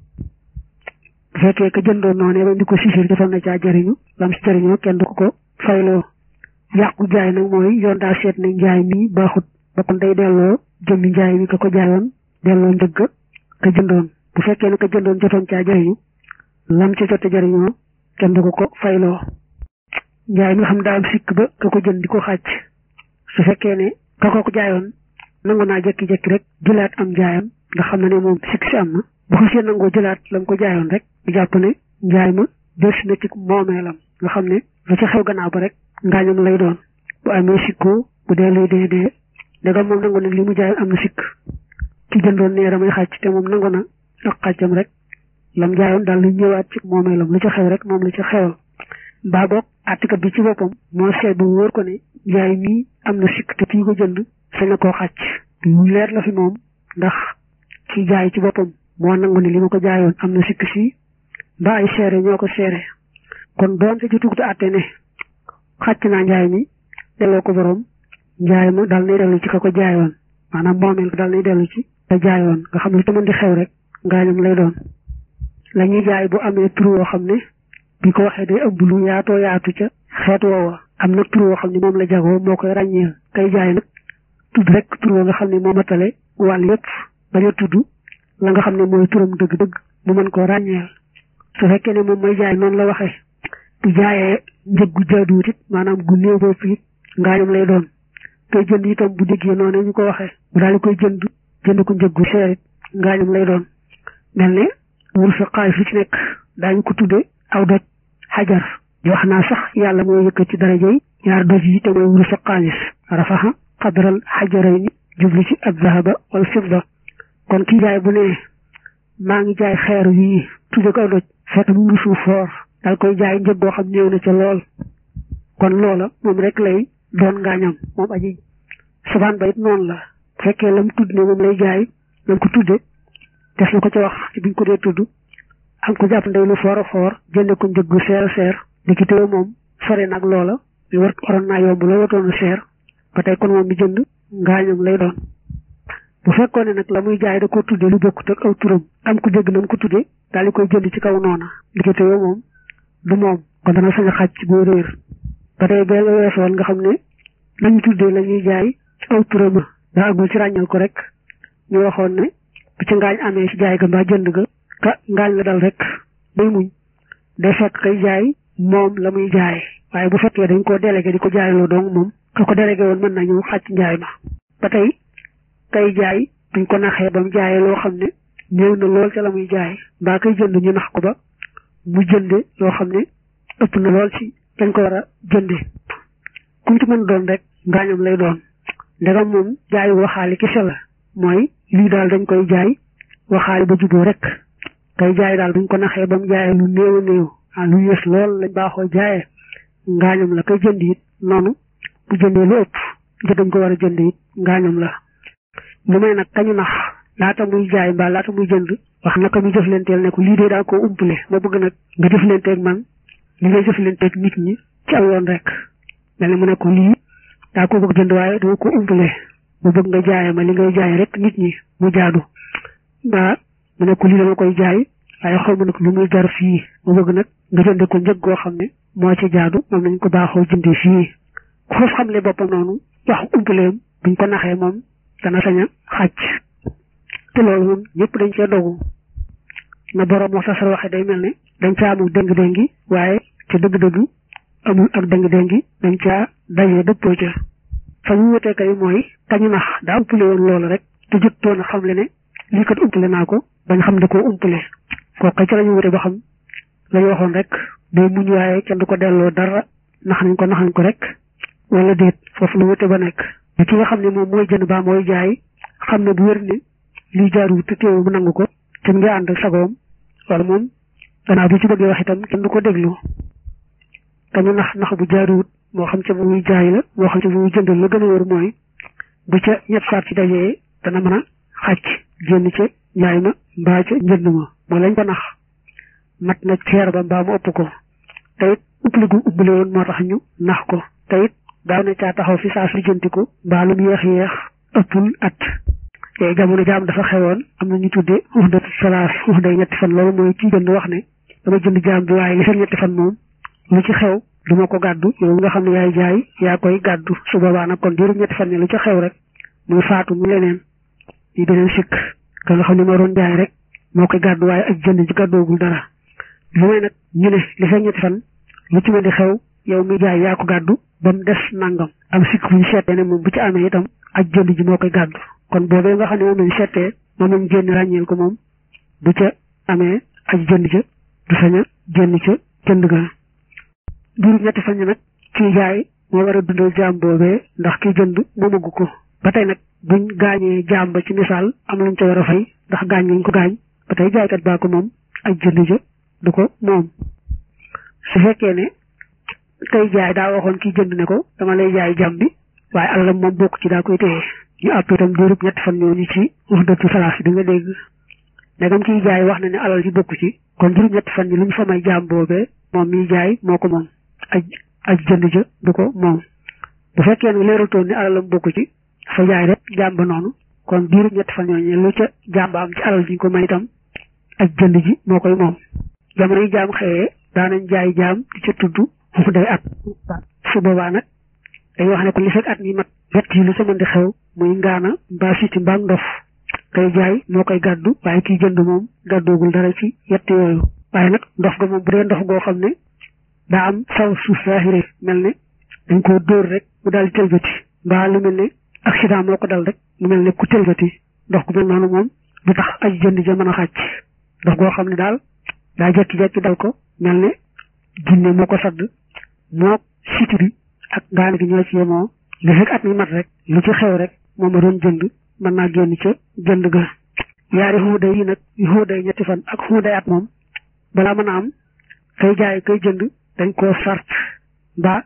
A: bu fekkee ka jëndoon noonu bañ di ko sisir jotoon na caa jariñu lam ci jariñoo kenn du ko fayloo yàqu jaay nag mooy yoon daa seet ne njaay mi baaxut ba kon day delloo jëmmi njaay mi ka ko jaayoon delloo njëgg ka jëndoon bu fekkee ne ka jëndoon jotoon caa jariñu lam ci jote jariñoo kenn du ko fayloo njaay mi nga xam daa am sikk ba ka ko jënd di ko xàcc su fekkee ne ka ko jaayoon nangu naa jekki-jekki rek jëlaat am jaayam nga xam ne moom sikk si am na bu ko see nangoo jëlaat la ko jaayoon rek di jàpp ne njaay ma delsi na ci moomeelam nga xam ne la ca xew gannaaw ba rek ngaañam lay doon bu amee sikkoo bu dee lay dee ndegam moom nangu ne li mu jaayoon am na sikk ki jëndoon nee damay xàcc te moom nangu na ak xàccam rek lam jaayoon daal lu ñëwaat ci moomeelam lu ca xew rek moom la ca xewal mbaa boog àttikat bi ci boppam moo seet bu wóor ko ne njaay mii am na sikk te kii ko jënd sañ na koo xàcc lu leer la fi moom ndax kii jaay ci boppam moo nangu ne li ma ko jaayoon am na sikk si mbaa ay seere ñoo ko seere kon doonte ci tuuti àtte ne xàcc naa njaay mi delloo ko borom njaay ma dal nay dellu ci ka ko jaayoon maanaam moomeel ko dal nay dellu ci ka jaayoon nga xam ne te mën di xew rek ngaañam lay doon la ñuy jaay bu amee tur woo xam ne bi ko waxee day ëmb lu yaatoo yaatu ca xeet woowa am na tur woo xam ne moom la jagoo moo koy ràññeel kay jaay nag tudd rek tur woo nga xam ne moo matale wàll yépp bañ a tudd la nga xam ne mooy turam dëgg-dëgg mu mën koo ràññeel su fekkee ne moom mooy jaay noonu la waxee bu jaayee njëg gu jaaduwut it maanaam gu néew bopp it ngaañam lay doon koy jënd itam bu déggee noonu ñu ko waxee bu daal di koy jënd ko njëg gu seer it ngaañam lay doon mel ne wurus sa xaalis lu ci nekk daañu ko tudde aw doj xajar di wax naa sax yàlla mooy yëkkat ci daraja yi ñaar doj yi te mooy wurus sa xaalis rafaxa xadral xajarayni jublu ci ak zahaba wal fidda kon kii jaay bu ne maa ngi jaay xeer yii tudde ko aw doj fekk mu ngi suuf foor dal koy jaay njëg boo xam néew na ca lool kon loola moom rek lay doon ngaañam moom aji sabaan ba it noonu la fekkee lam tudd ne moom lay jaay lam ko tudde def na ko ca wax ci biñ ko dee tudd am ko jàpp ndey lu foor a foor jënde ko njëg gu seer a seer di ki téye moom sore nag loola li waroon naa yomb la watoon a seer ba tey kon moom mi jënd ngaañam lay doon bu fekkoon ne nag la muy jaay da ko tudde lu bokkut ak aw turam am ku dégg nam ko tudde daal di koy jënd ci kaw noona di ki téye moom du moom kon dana sañ a xàcc boo réer ba tey bee la weesoon nga xam ne lañu tuddee la ñuy jaay ci aw turam daa agul ci ràññal ko rek ñu waxoon ne bu ci ngaañ amee ci jaay ga mbaa jënd ga ka ngaañ la dal rek day muñ day fekk kay jaay moom la muy jaay waaye bu fekkee dañ koo délégué di ko jaayloo donc moom ka ko délégué woon mën nañu xàcc njaay ma ba tey kay jaay duñ ko naxee ba mu jaayee loo xam ne ñëw na lool ca la muy jaay mbaa kay jënd ñu nax ko ba mu jënde loo xam ne ëpp na lool ci dañ ko war a jënde ku ci mën doon rek ngaañam lay doon ndegam moom jaayu waxaali kese la mooy lii daal dañ koy jaay waxaali ba juboo rek kay jaay daal duñ ko naxee ba mu jaayee lu néew a néew lu yées lool lañ baaxoo jaayee ngaañam la kay jënd it noonu bu jëndee lu ëpp njëgañ ko war a jënd it ngaañam la lu may nag kañu nax laata muy jaay mbaa laata muy jënd wax naka mu jëflanteel ne ko lii dee daa koo umpale ma bëgg nag nga jëflanteeg man li ngay jëflanteeg nit ñi ci aw yoon rek mel ni mu ne ko lii daa ko bëgg jënd waaye dama ko umpale ma bëgg nga jaay ma li ngay jaay rek nit ñi mu jaadu mbaa mu ne ko lii dama koy jaay waaye xaw ma nag lu muy jar fii ma bëgg nag nga jënd ko njëg goo xam ne moo ci jaadu moom nañ ko baaxoo jëndee fii ku foofu xam le boppam noonu wax umpaleem buñ ko naxee moom dana sañ a xàcc te loolu moom ñëpp dañ cee dogu na borom moo tasar waxe day mel ne dañ caa amul déng-déngi waaye ca dëgg-dëgg amul ak déng-déngi dañ caa dajee dëppoo ca fa ñu wutee kay mooy kañu nax daa umpale woon loolu rek te jottoon a xamle ne lii kat umpale naa ko bañ xam ne koo umpale kooku ca la ñu wute ba xam la ñu waxoon rek day muñ waaye kenn du ko delloo dara nax nañ ko rek wala déet foofu la wute ba nekk ki nga xam ne moom mooy jënd baa mooy jaay xam ne bu wér ne lii jaaruwut te teewul mu nangu ko te mu ngi ànd ak sagoom wala moom gannaaw bi ci bëggee wax itam kenn du ko déglu kañu nax bu jaaruwut moo xam ca bu muy jaay la moo xam ca bu muy jëndal la gën a wér mooy bu ca ñett saat ci dajee dana mën a xàcc génn ca njaay ma mbaa ca njënd ma moo lañ ko nax mat na ceer ba mbaa mu ëpp ko te it uppali gu ubbale woon moo tax ñu nax ko te it daaw na caa taxaw fi saa su jënti ko mbaa lu mu yéex ëppul at te jamono jaam dafa xewoon am na ñu tuddee uxdatu salaas uxday ñetti fan loolu mooy ci jënd wax ne dama jënd jaam bi waaye li seen ñetti fan moom lu ci xew du ma ko gàddu yow nga xam ne yaay jaay yaa koy gàddu su boobaa nag kon diirum ñetti fan ne lu ci xew rek muy faatu mu leneen yi beneen sikk ka nga xam ne moo doon jaay rek moo koy gàddu waaye ak jënd ci gàddoogul dara lu may nag ñu ne li seen ñetti fan lu ci mën di xew yow mi jaay yaa ko gàddu ba mu des nangam am sikk bu ñu seetee ne moom bu ci amee itam ak jënd ji moo koy gàddu kon boobee nga xam ne moom lañ seetee moom lañ génn ràññeel ko moom bu ca amee ak jënd ca du sañ a génn ca jënd ga diiru ñetti fan nag kii jaay moo war a dundal jaam boobee ndax kii jënd moomagu ko ba tey nag buñ gaañee jaam ba ci misaal am lañ ca war a fay ndax gaañ lañ ko gaañ ba tey jaaykat baa ko moom ak jënd ja du ko moom su fekkee ne kay jaay daa waxoon kii jënd ne ko dama lay jaay jaam bi waaye alalam moom bokk ci daa koy téye ñu àpp itam diirub ñetti fan ñooñu ci uxdatu salaas di nga dégg ndegam kiy jaay wax na ne alal ji bokk ci kon diirub ñetti fan ñi lu ñu fa may jaam boobee moom miy jaay moo ko moom aj jënd ja du ko moom bu fekkee ne leeratoon ne alalam bokk ci fa jaay rek jaam ba noonu kon diirub ñetti fan ñooñu lu ca jaam ba am ci alal ji ñu ko may itam aj jënd ji moo koy moom jamono yi jaam xëyee daanañ jaay jaam di ca tudd mu day at su boobaa nag dañuy wax ne ko li fekk at mi mat wett yi lu sa mën di xew muy ngaana mbaa siti mbaa ndof kay jaay moo koy gàddu waaye kiy jënd moom gàddoogul dara ci yett yooyu waaye nag ndof ga moom bu dee ndof goo xam ne daa am saw suuf saahire mel ne dañ koo dóor rek mu daal di tëlbati mbaa lu mel ne accident moo ko dal rek mu mel ne ku tëlbati ndox gu mel noonu moom du tax aj jënd ja mën a xàcc ndox goo xam ne daal daa jekki-jekki dal ko mel ne jinne moo ko sadd moo siti bi ak ngaana gi ñoo ci yemoo li fekk at mi mat rek lu ci xew rek moom ma doon jënd mën naa génn ca jënd ga yaari xuuday yi nag xuuday ñetti fan ak xuuday at moom balaa mën a am kay jaay kay jënd dañ koo sart mbaa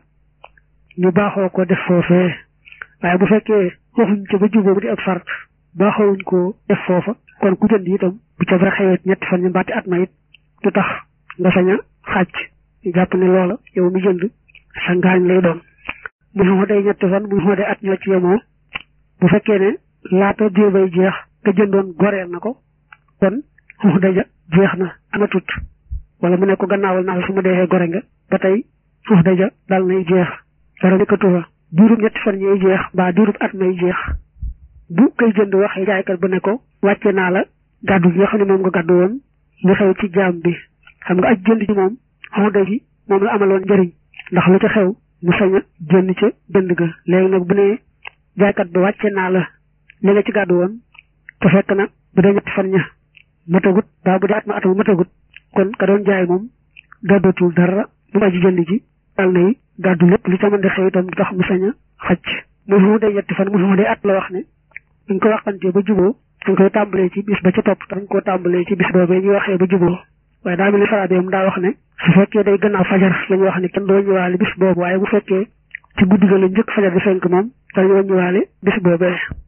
A: ñu baaxoo ko def foofee waaye bu fekkee waxuñ ca ba jubóo di ak sart baaxoowuñ ko def foofa kon ku jënd itam bu ca bara xewet ñetti fan ñu mbaati at ma it du tax nga sañ a xàcc ñu jàpp ne loola yow mi jënd sa ngaañ lay doon muy xuuday ñetti fan muy xuuday at ñoo ci yemoo bu fekkee ne laata diir bay jeex nga jëndoon goreel na ko kon xuuday ja jeex na amatut wala mu ne ko gannaawal naa su ma deexee gore nga ba tey xuuday ja dal nay jeex dara nekkatu fa diirub ñetti fan ñooy jeex mbaa diirub at may jeex bu koy jënd waxee jaaykat ba ne ko wàcce naa la gàddu gi nga xam ne moom nga gàddu woon li xew ci jaam bi xam nga aj jënd ci moom xuuday gi moom la amaloon njëriñ ndax lu ca xew mu sañ a jënd ca jënd ga léegi nag bu ne jaaykat ba wàcce naa la li nga ci gàddu woon te fekk na bu dee ñetti fan ña matagut baa bu dee at ma atama matagut kon ka doon jaay moom gàddootul dara mu aji jënd ji dal nay gàddu lépp lu ca mën di xew itam du tax mu sañ a xacc muy xuuday ñetti fan muy xuuday at la wax ne dañ ko waxantee ba juboo dañ koy tàmbalee ci bis ba ca topp dañ koo tàmbalee ci bis boobee ñu waxee ba juboo waaye daa mel ni faraade moom daa wax ne su fekkee day gannaaw fajar la ñu wax ne kenn doo ñëwaale bis boobu waaye bu fekkee ci guddi ga la njëkk fajar di fenk moom dañoo ñëwaale bis boobee